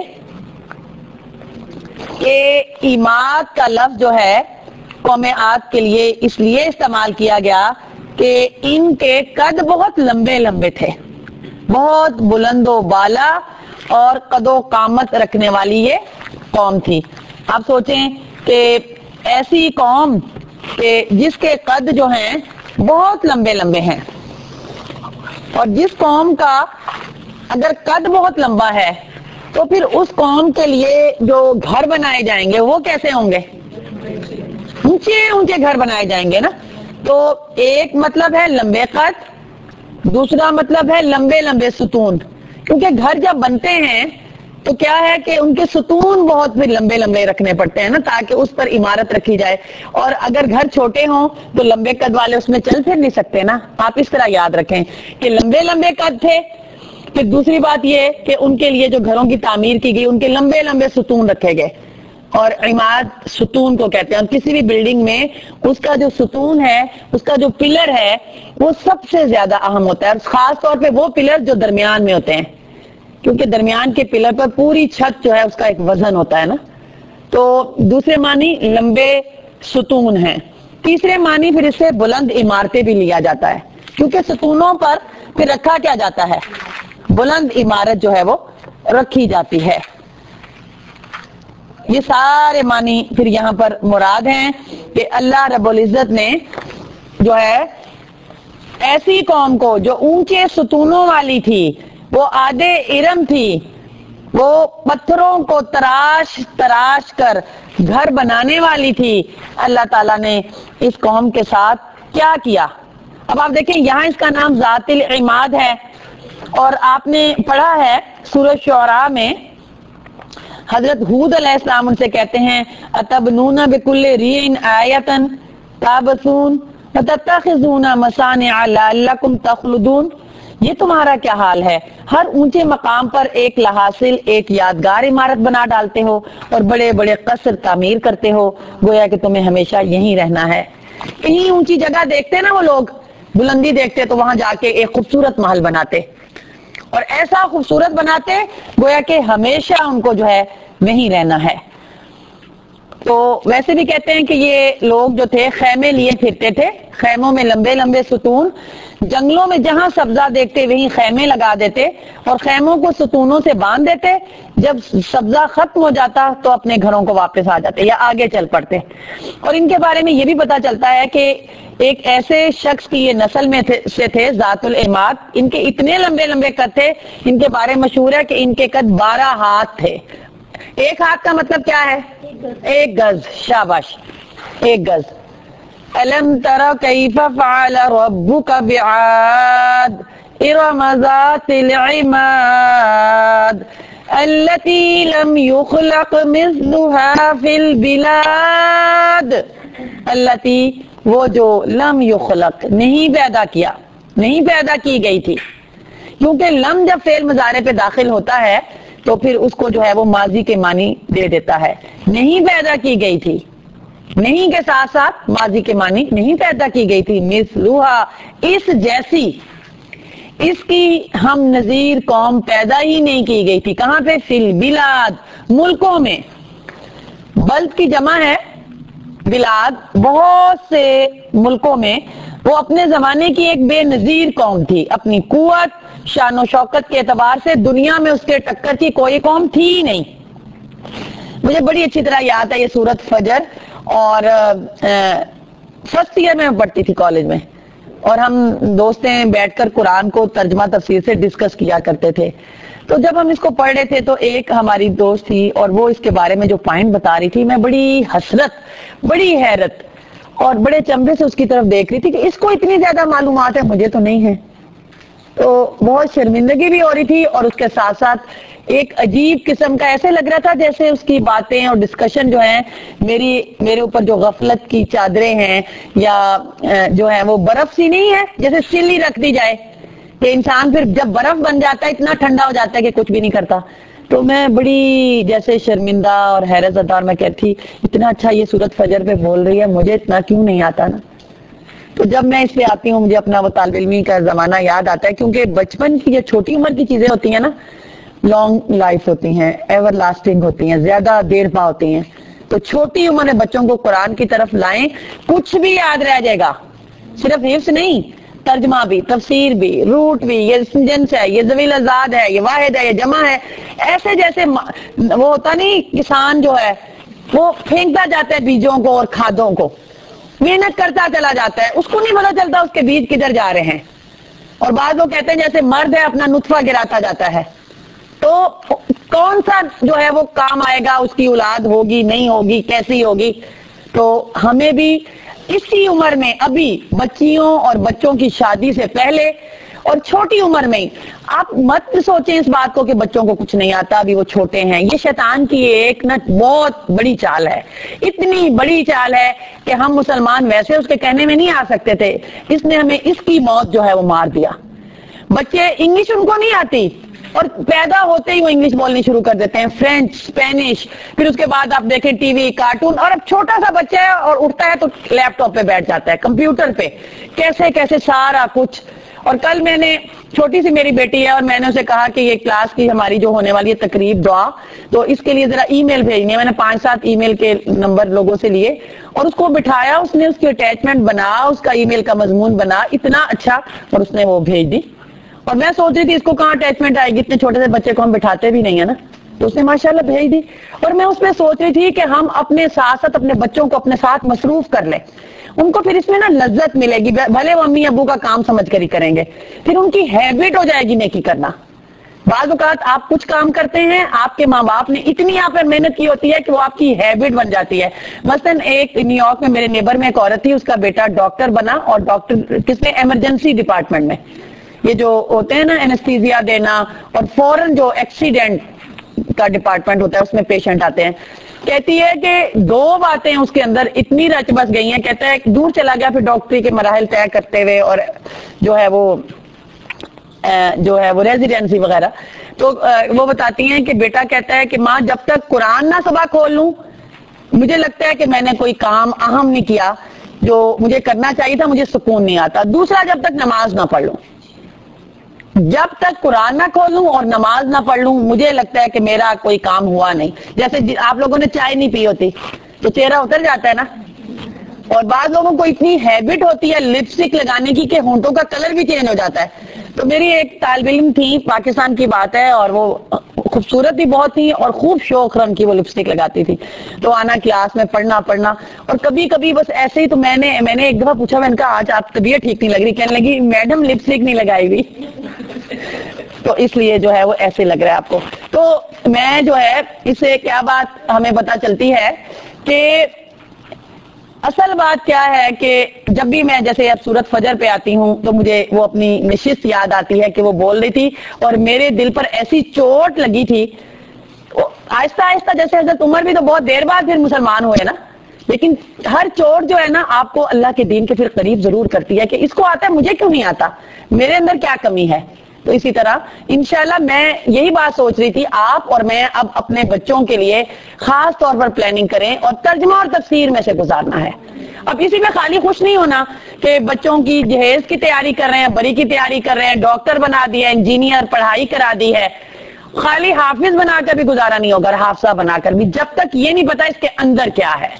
کہ عماد کا لفظ جو ہے قوم عاد کے لیے اس لیے استعمال کیا گیا کہ ان کے قد بہت لمبے لمبے تھے، بہت بلند و بالا اور قد و قامت رکھنے والی یہ قوم تھی. آپ سوچیں کہ ایسی قوم کہ جس کے قد جو ہیں بہت لمبے لمبے ہیں، اور جس قوم کا اگر قد بہت لمبا ہے تو پھر اس قوم کے لیے جو گھر بنائے جائیں گے وہ کیسے ہوں گے؟ اونچے اونچے گھر بنائے جائیں گے نا. تو ایک مطلب ہے لمبے قد، دوسرا مطلب ہے لمبے لمبے ستون. کیونکہ گھر جب بنتے ہیں تو کیا ہے کہ ان کے ستون بہت پھر لمبے لمبے رکھنے پڑتے ہیں نا تاکہ اس پر عمارت رکھی جائے. اور اگر گھر چھوٹے ہوں تو لمبے قد والے اس میں چل پھر نہیں سکتے نا. آپ اس طرح یاد رکھیں کہ لمبے لمبے قد تھے. پھر دوسری بات یہ کہ ان کے لیے جو گھروں کی تعمیر کی گئی ان کے لمبے لمبے ستون رکھے گئے، اور عماد ستون کو کہتے ہیں. اور کسی بھی بلڈنگ میں اس کا جو ستون ہے، اس کا جو پلر ہے وہ سب سے زیادہ اہم ہوتا ہے، اور خاص طور پہ وہ پلر جو درمیان میں ہوتے ہیں، کیونکہ درمیان کے پلر پر پوری چھت جو ہے اس کا ایک وزن ہوتا ہے نا. تو دوسرے معنی لمبے ستون ہیں. تیسرے معنی پھر اس سے بلند عمارتیں بھی لیا جاتا ہے، کیونکہ ستونوں پر پھر رکھا کیا جاتا ہے؟ بلند عمارت جو ہے وہ رکھی جاتی ہے. یہ سارے معنی پھر یہاں پر مراد ہیں کہ اللہ رب العزت نے جو ہے ایسی قوم کو جو اونچے ستونوں والی تھی، وہ آدھے ارم تھی، وہ پتھروں کو تراش تراش کر گھر بنانے والی تھی، اللہ تعالیٰ نے اس قوم کے ساتھ کیا کیا. اب آپ دیکھیں یہاں اس کا نام ذات العماد ہے، اور آپ نے پڑھا ہے سورہ شعراء میں حضرت ہود علیہ السلام ان سے کہتے ہیں اتبنون بکل ریع آیۃ تعبثون وتتخذون مصانع لعلکم تخلدون. یہ تمہارا کیا حال ہے؟ ہر اونچے مقام پر ایک لحاصل ایک یادگار عمارت بنا ڈالتے ہو اور بڑے بڑے قصر تعمیر کرتے ہو، گویا کہ تمہیں ہمیشہ یہیں رہنا ہے. کہیں اونچی جگہ دیکھتے نا وہ لوگ، بلندی دیکھتے تو وہاں جا کے ایک خوبصورت محل بناتے، اور ایسا خوبصورت بناتے گویا کہ ہمیشہ ان کو جو ہے وہیں رہنا ہے. تو ویسے بھی کہتے ہیں کہ یہ لوگ جو تھے خیمے لیے پھرتے تھے، خیموں میں لمبے لمبے ستون، جنگلوں میں جہاں سبزہ دیکھتے وہیں خیمے لگا دیتے اور خیموں کو ستونوں سے باندھ دیتے. جب سبزہ ختم ہو جاتا تو اپنے گھروں کو واپس آ جاتے یا آگے چل پڑتے. اور ان کے بارے میں یہ بھی پتا چلتا ہے کہ ایک ایسے شخص کی یہ نسل میں سے تھے ذات العماد. ان کے اتنے لمبے لمبے قد تھے، ان کے بارے میں مشہور ہے کہ ان کے قد بارہ ہاتھ تھے. ایک ہاتھ کا مطلب کیا ہے؟ ایک گز. شاباش، ایک گز. الم تر کیف فعل ربک بعاد ارم ذات العماد التي لم يخلق مثلها في البلاد. التي وہ جو لم یخلق نہیں پیدا کیا نہیں پیدا کی گئی تھی، کیونکہ لم جب فعل مضارع پہ داخل ہوتا ہے تو پھر اس کو جو ہے وہ ماضی کے معنی دے دیتا ہے. نہیں پیدا کی گئی تھی، نہیں کے ساتھ ساتھ ماضی کے معنی نہیں پیدا کی گئی تھی. مثلھا اس جیسی، اس کی ہم نظیر قوم پیدا ہی نہیں کی گئی تھی. کہاں پہ؟ فی البلاد ملکوں میں. بلد کی جمع ہے بلاد، بہت سے ملکوں میں وہ اپنے زمانے کی ایک بے نظیر قوم تھی. اپنی قوت شان و شوکت کے اعتبار سے دنیا میں اس کے ٹکر کی کوئی قوم تھی ہی نہیں. مجھے بڑی اچھی طرح یاد ہے یہ سورت فجر، اور فرسٹ ایئر میں پڑھتی تھی کالج میں، اور ہم دوستیں بیٹھ کر قرآن کو ترجمہ تفسیر سے ڈسکس کیا کرتے تھے. تو جب ہم اس کو پڑھ رہے تھے تو ایک ہماری دوست تھی اور وہ اس کے بارے میں جو پوائنٹ بتا رہی تھی، میں بڑی حسرت، بڑی حیرت اور بڑے چمبے سے اس کی طرف دیکھ رہی تھی کہ اس کو اتنی زیادہ معلومات ہے، مجھے تو نہیں ہے. تو بہت شرمندگی بھی ہو رہی تھی، اور اس کے ساتھ ساتھ ایک عجیب قسم کا ایسے لگ رہا تھا جیسے اس کی باتیں اور ڈسکشن جو ہیں میری میرے اوپر جو غفلت کی چادریں ہیں یا جو ہے وہ برف سی نہیں ہے جیسے سلی رکھ دی جائے کہ انسان پھر جب برف بن جاتا ہے اتنا ٹھنڈا ہو جاتا ہے کہ کچھ بھی نہیں کرتا. تو میں بڑی جیسے شرمندہ اور حیرت زدہ، اور میں کہتی اتنا اچھا یہ سورت فجر پہ بول رہی ہے، مجھے اتنا کیوں نہیں آتا نا. تو جب میں اس پہ آتی ہوں مجھے اپنا وہ طالب علمی کا زمانہ یاد آتا ہے، کیونکہ بچپن کی جو چھوٹی عمر کی چیزیں ہوتی ہیں نا لانگ لائف ہوتی ہیں، ایور لاسٹنگ ہوتی ہیں، زیادہ دیر پا ہوتی ہیں. تو چھوٹی عمر میں بچوں کو قرآن کی طرف لائیں، کچھ بھی یاد رہ جائے گا. صرف حفظ نہیں، ترجمہ بھی، تفسیر بھی، روٹ بھی. یہ جنس ہے، یہ ذویل آزاد ہے، یہ واحد ہے، یہ جمع ہے. ایسے جیسے وہ ہوتا نہیں کسان جو ہے وہ پھینکتا جاتا ہے بیجوں کو اور کھادوں کو، محنت کرتا چلا جاتا ہے، اس کو نہیں پتا چلتا اس کے بیج کدھر جا رہے ہیں. اور بعض لوگ کہتے ہیں جیسے مرد ہے اپنا نطفہ گراتا جاتا ہے. تو کون سا جو ہے وہ کام آئے گا، اس کی اولاد ہوگی نہیں ہوگی، کیسی ہوگی. تو ہمیں بھی اسی عمر میں ابھی بچیوں اور بچوں کی شادی سے پہلے اور چھوٹی عمر میں آپ مت سوچیں اس بات کو کہ بچوں کو کچھ نہیں آتا، ابھی وہ چھوٹے ہیں. یہ شیطان کی ایک نہ بہت بڑی چال ہے، اتنی بڑی چال ہے کہ ہم مسلمان ویسے اس کے کہنے میں نہیں آ سکتے تھے. اس نے ہمیں اس کی موت جو ہے وہ مار دیا. بچے انگلش ان کو نہیں آتی اور پیدا ہوتے ہی وہ انگلش بولنی شروع کر دیتے ہیں، فرینچ، اسپینش. پھر اس کے بعد آپ دیکھیں ٹی وی، کارٹون. اور اب چھوٹا سا بچہ ہے اور اٹھتا ہے تو لیپ ٹاپ پہ بیٹھ جاتا ہے، کمپیوٹر پہ، کیسے کیسے سارا کچھ. اور کل میں نے چھوٹی سی میری بیٹی ہے اور میں نے اسے کہا کہ یہ کلاس کی ہماری جو ہونے والی ہے تقریب دعا، تو اس کے لیے ذرا ای میل بھیجنی ہے. میں نے پانچ سات ای میل کے نمبر لوگوں سے لیے اور اس کو بٹھایا، اس نے اس کی اٹیچمنٹ بنا، اس کا ای میل کا مضمون بنا اتنا اچھا، اور اس نے وہ بھیج دی. اور میں سوچ رہی تھی اس کو کہاں اٹیچمنٹ آئے گی، اتنے چھوٹے سے بچے کو ہم بٹھاتے بھی نہیں ہے نا. تو اس نے ماشاءاللہ بھیج دی. اور میں اس پہ سوچ رہی تھی کہ ہم اپنے ساتھ ساتھ اپنے بچوں کو اپنے ساتھ مصروف کر لیں، ان کو پھر اس میں نا لذت ملے گی. بھلے وہ امی ابو کا کام سمجھ کر ہی کریں گے، پھر ان کی ہیبٹ ہو جائے گی نیکی کرنا. بعض اوقات آپ کچھ کام کرتے ہیں، آپ کے ماں باپ نے اتنی آپ پر محنت کی ہوتی ہے کہ وہ آپ کی ہیبٹ بن جاتی ہے. مثلاً ایک نیو یارک میں میرے نیبر میں ایک عورت تھی، اس کا بیٹا ڈاکٹر بنا، اور ڈاکٹر کس میں؟ ایمرجنسی ڈپارٹمنٹ میں. یہ جو ہوتے ہیں نا اینستھیزیا دینا اور فوراً جو ایکسیڈنٹ کا ڈپارٹمنٹ ہوتا ہے اس میں پیشنٹ آتے ہیں. کہتی ہے کہ دو باتیں اس کے اندر اتنی رچ بس گئی ہیں. کہتا ہے دور چلا گیا پھر ڈاکٹری کے مراحل طے کرتے ہوئے اور جو ہے وہ جو ہے وہ ریزیڈنسی وغیرہ. تو وہ بتاتی ہیں کہ بیٹا کہتا ہے کہ ماں جب تک قرآن نہ صبح کھول لوں مجھے لگتا ہے کہ میں نے کوئی کام اہم نہیں کیا جو مجھے کرنا چاہیے تھا، مجھے سکون نہیں آتا. دوسرا جب تک نماز نہ پڑھ لوں، جب تک قرآن نہ کھولوں اور نماز نہ پڑھ لوں مجھے لگتا ہے کہ میرا کوئی کام ہوا نہیں. جیسے آپ لوگوں نے چائے نہیں پی ہوتی تو چہرہ اتر جاتا ہے نا. اور بعض لوگوں کو اتنی ہیبٹ ہوتی ہے لپسٹک لگانے کی کہ ہونٹوں کا کلر بھی چینج ہو جاتا ہے. تو میری ایک طالب علم تھی، پاکستان کی بات ہے، اور وہ خوبصورت بھی بہت تھی اور خوب شوق رنگ کی وہ لپسٹک لگاتی تھی. تو آنا کلاس میں پڑھنا پڑھنا اور کبھی کبھی بس ایسے ہی. تو میں نے میں نے ایک دفعہ پوچھا، میں نے کہا آج آپ طبیعت ٹھیک نہیں لگ رہی. کہنے لگی میڈم لپسٹک نہیں لگائی ہوئی تو اس لیے جو ہے وہ ایسے لگ رہا ہے آپ کو. تو میں جو ہے اس سے کیا بات ہمیں پتہ چلتی ہے کہ اصل بات کیا ہے کہ جب بھی میں جیسے اب سورت فجر پہ آتی ہوں تو مجھے وہ اپنی نشست یاد آتی ہے کہ وہ بول رہی تھی اور میرے دل پر ایسی چوٹ لگی تھی. آہستہ آہستہ جیسے حضرت عمر بھی تو بہت دیر بعد پھر مسلمان ہوئے نا, لیکن ہر چوٹ جو ہے نا آپ کو اللہ کے دین کے پھر قریب ضرور کرتی ہے کہ اس کو آتا ہے مجھے کیوں نہیں آتا, میرے اندر کیا کمی ہے. تو اسی طرح انشاءاللہ میں یہی بات سوچ رہی تھی آپ اور میں اب اپنے بچوں کے لیے خاص طور پر پلاننگ کریں اور ترجمہ اور تفسیر میں سے گزارنا ہے. اب اسی میں خالی خوش نہیں ہونا کہ بچوں کی جہیز کی تیاری کر رہے ہیں, بڑی کی تیاری کر رہے ہیں, ڈاکٹر بنا دیا, انجینئر پڑھائی کرا دی ہے, خالی حافظ بنا کر بھی گزارا نہیں ہوگا, حافظہ بنا کر بھی, جب تک یہ نہیں پتا اس کے اندر کیا ہے.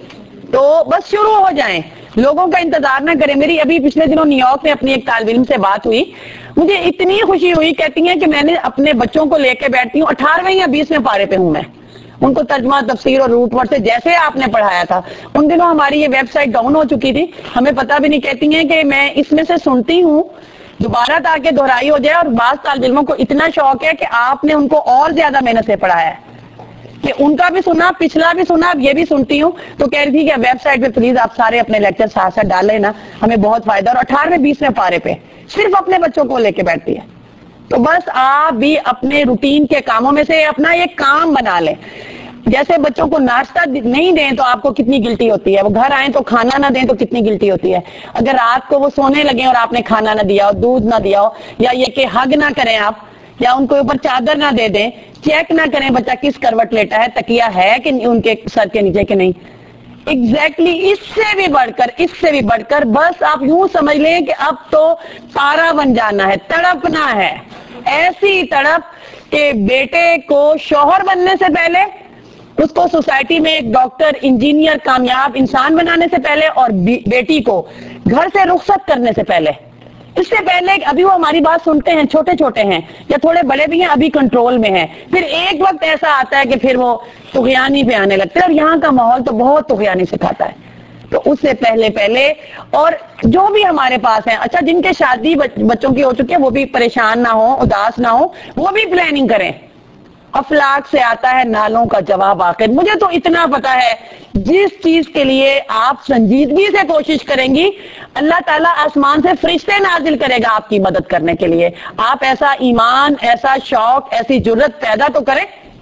تو بس شروع ہو جائیں, لوگوں کا انتظار نہ کریں. میری ابھی پچھلے دنوں نیو یارک میں اپنی ایک طالب علم سے بات ہوئی, مجھے اتنی خوشی ہوئی, کہتی ہیں کہ میں نے اپنے بچوں کو لے کے بیٹھتی ہوں, اٹھارہویں یا بیسویں پارے پہ ہوں میں, ان کو ترجمہ تفسیر اور روٹ ورڈ سے جیسے آپ نے پڑھایا تھا. ان دنوں ہماری یہ ویب سائٹ ڈاؤن ہو چکی تھی, ہمیں پتہ بھی نہیں. کہتی ہیں کہ میں اس میں سے سنتی ہوں دوبارہ تاکہ دہرائی ہو جائے, اور بعض طالب علموں کو اتنا شوق ہے کہ آپ نے ان کو اور زیادہ محنت سے پڑھایا ہے کہ ان کا بھی سنا, پچھلا بھی سنا, اب یہ بھی سنتی ہوں. تو کہہ رہی تھی کہ ویب سائٹ پہ پلیز آپ سارے اپنے لیکچر ساتھ ساتھ ڈالیں نا, ہمیں بہت فائدہ. اور اٹھارہویں بیسویں پارے پہ صرف اپنے بچوں کو لے کے بیٹھتی ہے. تو بس آپ بھی اپنے روٹین کے کاموں میں سے اپنا ایک کام بنا لیں. جیسے بچوں کو ناشتہ نہیں دیں تو آپ کو کتنی گلٹی ہوتی ہے, وہ گھر آئیں تو کھانا نہ دیں تو کتنی گلٹی ہوتی ہے. اگر رات کو وہ سونے لگے اور آپ نے کھانا نہ دیا ہو, دودھ نہ دیا ہو, یا یہ کہ حگ نہ کریں آپ, یا ان کو اوپر چادر نہ دے دیں, چیک نہ کریں بچہ کس کروٹ لیٹا ہے, تکیہ ہے کہ ان کے سر کے نیچے کہ نہیں. ایگزیکٹلی exactly, اس سے بھی بڑھ کر اس سے بھی بڑھ کر بس آپ یوں سمجھ لیں کہ اب تو پارا بن جانا ہے, تڑپنا ہے, ایسی تڑپ کہ بیٹے کو شوہر بننے سے پہلے, اس کو سوسائٹی میں ایک ڈاکٹر, انجینئر, کامیاب انسان بنانے سے پہلے, اور بیٹی کو گھر سے رخصت کرنے سے پہلے. اس سے پہلے ابھی وہ ہماری بات سنتے ہیں, چھوٹے چھوٹے ہیں یا تھوڑے بڑے بھی ہیں, ابھی کنٹرول میں ہیں. پھر ایک وقت ایسا آتا ہے کہ پھر وہ طغیانی پہ آنے لگتے ہیں, اور یہاں کا ماحول تو بہت طغیانی سکھاتا ہے. تو اس سے پہلے پہلے اور جو بھی ہمارے پاس ہیں, اچھا جن کے شادی بچوں کی ہو چکی ہے وہ بھی پریشان نہ ہو, اداس نہ ہو, وہ بھی پلاننگ کریں. افلاک سے آتا ہے نالوں کا جواب آخر. مجھے تو اتنا پتا ہے جس چیز کے لیے آپ سنجیدگی سے کوشش کریں گی, اللہ تعالیٰ آسمان سے فرشتے نازل کرے گا آپ کی مدد کرنے کے لیے. آپ ایسا ایمان, ایسا شوق, ایسی جرت پیدا تو کریں.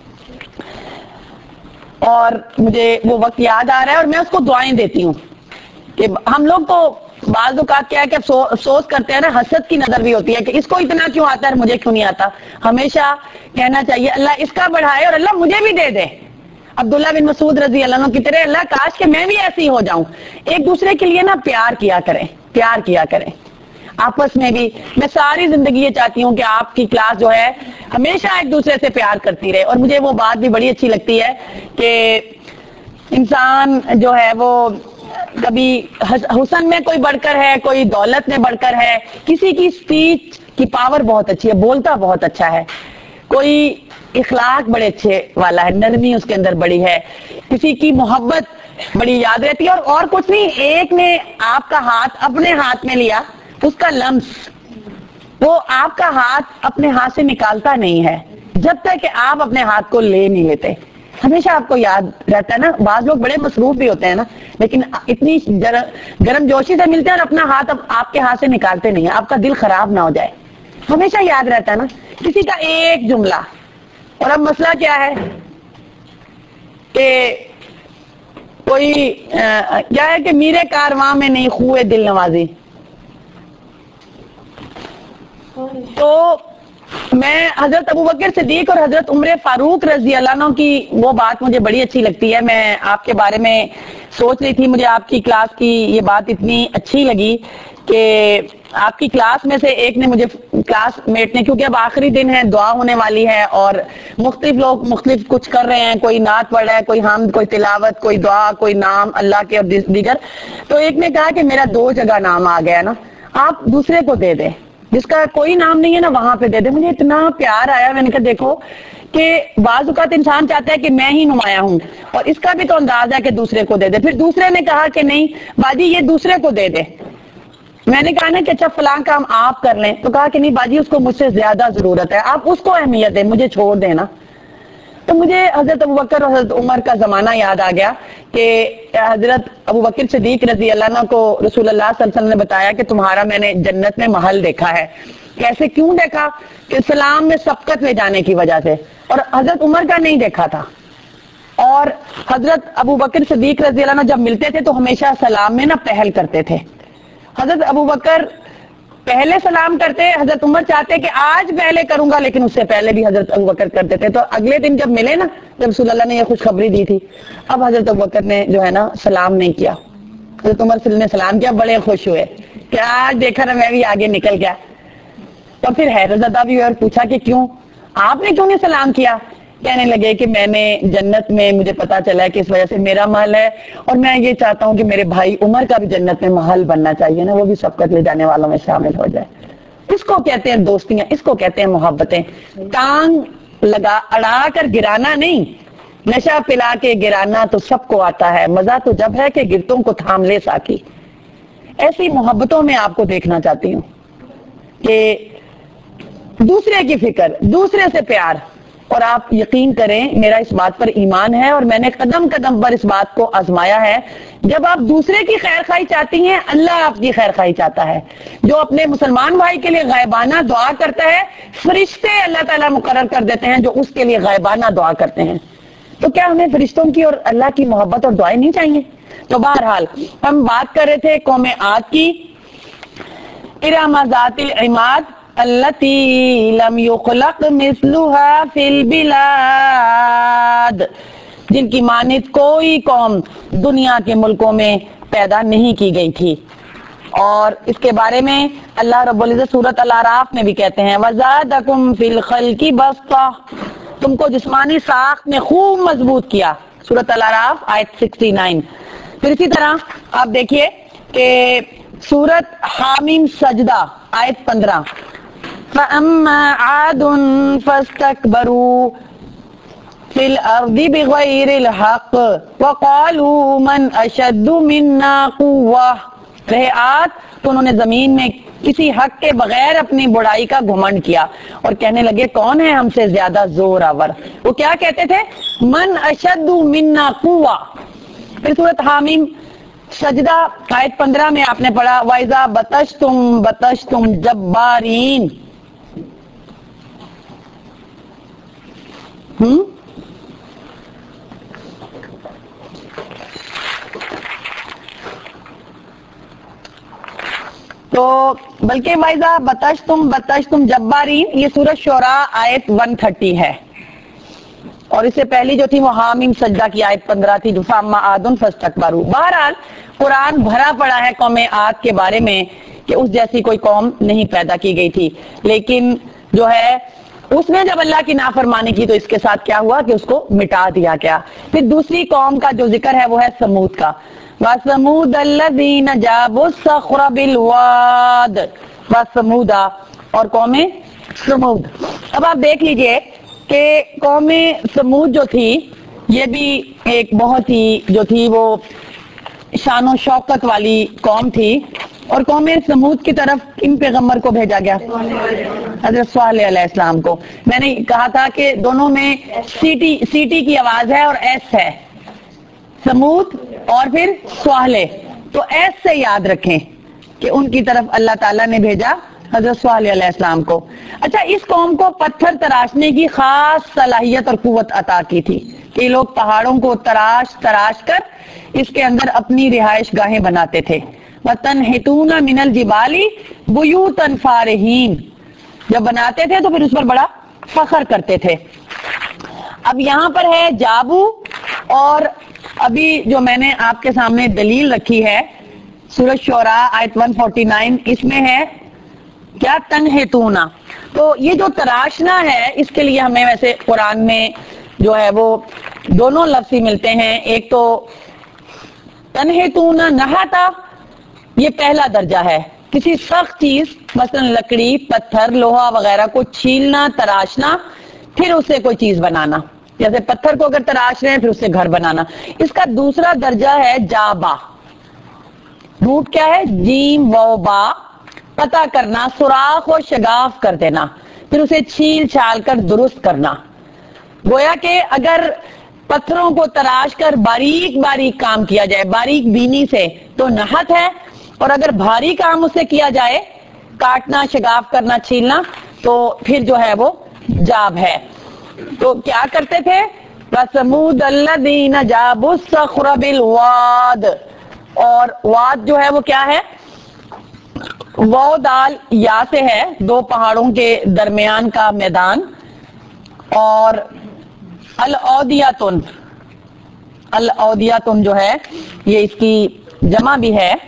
اور مجھے وہ وقت یاد آ رہا ہے اور میں اس کو دعائیں دیتی ہوں کہ ہم لوگ تو بعض اوقات کیا ہے کہ افسوس کرتے ہیں نا, حسد کی نظر بھی ہوتی ہے کہ اس کو اتنا کیوں آتا ہے اور مجھے کیوں نہیں آتا. ہمیشہ کہنا چاہیے اللہ اس کا بڑھائے اور اللہ مجھے بھی دے دے. عبداللہ بن مسعود رضی اللہ عنہ کی طرح اللہ کاش کہ میں بھی ایسی ہو جاؤں. ایک دوسرے کے لیے نا پیار کیا کریں, پیار کیا کریں آپس میں بھی. میں ساری زندگی یہ چاہتی ہوں کہ آپ کی کلاس جو ہے ہمیشہ ایک دوسرے سے پیار کرتی رہے. اور مجھے وہ بات بھی بڑی اچھی لگتی ہے کہ انسان جو ہے وہ کبھی حسن میں کوئی بڑھ کر ہے, کوئی دولت میں بڑھ کر ہے, کسی کی اسپیچ کی پاور بہت اچھی ہے, بولتا بہت اچھا ہے, کوئی اخلاق بڑے اچھے والا ہے, نرمی اس کے اندر بڑی ہے, کسی کی محبت بڑی یاد رہتی ہے. اور اور کچھ نہیں, ایک نے آپ کا ہاتھ اپنے ہاتھ میں لیا, اس کا لمس وہ آپ کا ہاتھ اپنے ہاتھ سے نکالتا نہیں ہے جب تک کہ آپ اپنے ہاتھ کو لے نہیں لیتے. ہمیشہ آپ کو یاد رہتا ہے نا. بعض لوگ بڑے مصروف بھی ہوتے ہیں نا, لیکن اتنی گرم جوشی سے ملتے ہیں اور اپنا ہاتھ آپ کے ہاتھ سے نکالتے نہیں ہیں, آپ کا دل خراب نہ ہو جائے. ہمیشہ یاد رہتا ہے نا کسی کا ایک جملہ. اور اب مسئلہ کیا ہے کہ کوئی کیا ہے کہ میرے کارواں میں نہیں خوئے دل نوازی. تو میں حضرت ابوبکر صدیق اور حضرت عمر فاروق رضی اللہ عنہ کی وہ بات مجھے بڑی اچھی لگتی ہے. میں آپ کے بارے میں سوچ رہی تھی, مجھے آپ کی کلاس کی یہ بات اتنی اچھی لگی کہ آپ کی کلاس میں سے ایک نے مجھے کلاس میٹ نے, کیونکہ اب آخری دن ہے, دعا ہونے والی ہے اور مختلف لوگ مختلف کچھ کر رہے ہیں, کوئی نعت پڑھ رہا ہے, کوئی حمد, کوئی تلاوت, کوئی دعا, کوئی نام اللہ کے اور دیگر. تو ایک نے کہا کہ میرا دو جگہ نام آ گیا نا, آپ دوسرے کو دے دیں, جس کا کوئی نام نہیں ہے نا وہاں پہ دے دے. مجھے اتنا پیار آیا, میں نے کہا دیکھو کہ بعض اوقات انسان چاہتا ہے کہ میں ہی نمایاں ہوں, اور اس کا بھی تو انداز ہے کہ دوسرے کو دے دے. پھر دوسرے نے کہا کہ نہیں باجی یہ دوسرے کو دے دے. میں نے کہا نا کہ اچھا فلاں کام آپ کر لیں, تو کہا کہ نہیں باجی اس کو مجھ سے زیادہ ضرورت ہے, آپ اس کو اہمیت دیں, مجھے چھوڑ دیں نا. تو مجھے حضرت ابوبکر اور حضرت عمر کا زمانہ یاد آ گیا کہ حضرت ابوبکر صدیق رضی اللہ عنہ کو رسول اللہ صلی اللہ علیہ وسلم نے بتایا کہ تمہارا میں نے جنت میں محل دیکھا ہے. کیسے, کیوں دیکھا؟ کہ سلام میں سبقت لے جانے کی وجہ سے. اور حضرت عمر کا نہیں دیکھا تھا. اور حضرت ابوبکر صدیق رضی اللہ عنہ جب ملتے تھے تو ہمیشہ سلام میں نا پہل کرتے تھے. حضرت ابوبکر پہلے سلام کرتے, حضرت عمر چاہتے کہ آج پہلے کروں گا, لیکن اس سے پہلے بھی حضرت ابوبکر کرتے تھے. تو اگلے دن جب ملے نا, جب رسول اللہ نے یہ خوشخبری دی تھی, اب حضرت ابوبکر نے جو ہے نا سلام نہیں کیا. حضرت عمر سے نے سلام کیا, بڑے خوش ہوئے کہ آج دیکھا نا میں بھی آگے نکل گیا. تو پھر حیرت زدہ بھی اور پوچھا کہ کیوں آپ نے کیوں نہیں سلام کیا؟ کہنے لگے کہ میں نے جنت میں مجھے پتا چلا کہ اس وجہ سے میرا محل ہے, اور میں یہ چاہتا ہوں کہ میرے بھائی عمر کا بھی جنت میں محل بننا چاہیے نا, وہ بھی سبقت لے جانے والوں میں شامل ہو جائے. اس کو کہتے ہیں دوستیاں, اس کو کہتے ہیں محبتیں. ٹانگ لگا اڑا کر گرانا نہیں, نشہ پلا کے گرانا تو سب کو آتا ہے, مزہ تو جب ہے کہ گرتوں کو تھام لے ساکی. ایسی محبتوں میں آپ کو دیکھنا چاہتی ہوں کہ دوسرے کی فکر, دوسرے سے پیار. اور آپ یقین کریں میرا اس بات پر ایمان ہے, اور میں نے قدم قدم پر اس بات کو آزمایا ہے. جب آپ دوسرے کی خیر خواہی چاہتی ہیں, اللہ آپ کی خیر خواہی چاہتا ہے. جو اپنے مسلمان بھائی کے لیے غائبانہ دعا کرتا ہے, فرشتے اللہ تعالیٰ مقرر کر دیتے ہیں جو اس کے لیے غائبانہ دعا کرتے ہیں. تو کیا ہمیں فرشتوں کی اور اللہ کی محبت اور دعائیں نہیں چاہیے؟ تو بہرحال ہم بات کر رہے تھے قوم عاد کی. ارم ذات العماد التی لم یخلق مثلها فی البلاد, جن کی مانند کوئی قوم دنیا کے ملکوں میں پیدا نہیں کی گئی تھی. اور اس کے بارے میں اللہ رب العزت سورۃ الاعراف میں بھی کہتے ہیں وَزَادَكُمْ فِي الْخَلْقِ بَسْطَةً, تم کو جسمانی ساخت میں خوب مضبوط کیا. سورۃ الاعراف آیت اکسٹھ. پھر اسی طرح آپ دیکھیے کہ سورۃ حامیم سجدہ آیت پندرہ, فَأَمَّا عَادٌ فَاسْتَكْبَرُوا فِي الْأَرْضِ بِغَيْرِ الْحَقِّ وَقَالُوا مَنْ أَشَدُّ مِنَّا قُوَّةً. رہے عاد تو انہوں نے زمین میں کسی حق کے بغیر اپنی بڑائی کا گھمنڈ کیا اور کہنے لگے کون ہے ہم سے زیادہ زور آور. وہ کیا کہتے تھے؟ من اشد منا قوہ. پھر سورۃ حامیم سجدہ آیت پندرہ میں آپ نے پڑھا وَإِذَا بَطَشْتُمْ بَطَشْتُمْ جَبَّارِينَ. ہم تو بلکہ وَإِذَا بَطَشْتُمْ بَطَشْتُمْ جَبَّارِينَ یہ سورۃ شعراء آیت ایک سو تیس ہے, اور اس سے پہلی جو تھی وہ حامیم سجدہ کی آیت پندرہ تھی, فَأَمَّا عَادٌ فَاسْتَكْبَرُوا. بہرحال قرآن بھرا پڑا ہے قوم عاد کے بارے میں کہ اس جیسی کوئی قوم نہیں پیدا کی گئی تھی, لیکن جو ہے اس نے جب اللہ کی نافرمانی کی تو اس کے ساتھ کیا ہوا کہ اس کو مٹا دیا گیا. پھر دوسری قوم کا جو ذکر ہے وہ ہے سمود کا. وَثَمُودَ الَّذِينَ جَابُوا الصَّخْرَ بِالْوَادِ وَثَمُودَ, اور قوم سمود. اب آپ دیکھ لیجئے کہ قوم سمود جو تھی یہ بھی ایک بہت ہی جو تھی وہ شان و شوکت والی قوم تھی. اور قوم سمود کی طرف کن پیغمبر کو بھیجا گیا؟ حضرت صالح علیہ السلام کو. میں نے کہا تھا کہ دونوں میں سیٹی سیٹی کی آواز ہے اور ایس ہے, سمود اور پھر صالح. تو ایس سے یاد رکھیں کہ ان کی طرف اللہ تعالیٰ نے بھیجا حضرت صالح علیہ السلام کو. اچھا, اس قوم کو پتھر تراشنے کی خاص صلاحیت اور قوت عطا کی تھی کہ یہ لوگ پہاڑوں کو تراش تراش کر اس کے اندر اپنی رہائش گاہیں بناتے تھے. وَتَنْحِتُونَ مِنَ الْجِبَالِ بُيُوتًا فَارِهِينَ, جب بناتے تھے تو پھر اس پر بڑا فخر کرتے تھے. اب یہاں پر ہے جابو, اور ابھی جو میں نے آپ کے سامنے دلیل رکھی ہے سورۃ شعراء آیت ایک سو انچاس, اس میں ہے کیا؟ تنحتون. تو یہ جو تراشنا ہے اس کے لیے ہمیں ویسے قرآن میں جو ہے وہ دونوں لفظ ہی ملتے ہیں. ایک تو تنحتون نحتا, یہ پہلا درجہ ہے, کسی سخت چیز مثلا لکڑی پتھر لوہا وغیرہ کو چھیلنا تراشنا پھر اسے کوئی چیز بنانا, جیسے پتھر کو اگر تراش رہے ہیں پھر اسے گھر بنانا. اس کا دوسرا درجہ ہے جابا, روٹ کیا ہے؟ جیم و با, پتہ کرنا, سوراخ و شگاف کر دینا, پھر اسے چھیل چھال کر درست کرنا. گویا کہ اگر پتھروں کو تراش کر باریک باریک کام کیا جائے باریک بینی سے تو نحت ہے، اور اگر بھاری کام اس سے کیا جائے کاٹنا، شگاف کرنا، چھیلنا، تو پھر جو ہے وہ جاب ہے۔ تو کیا کرتے تھے؟ وَثَمُودَ الَّذِينَ جَابُوا الصَّخْرَ بِالْوَادِ، اور واد جو ہے وہ کیا ہے؟ واو دال یا سے ہے، دو پہاڑوں کے درمیان کا میدان، اور الاودیاتن، الاودیاتن جو ہے یہ اس کی جمع بھی ہے۔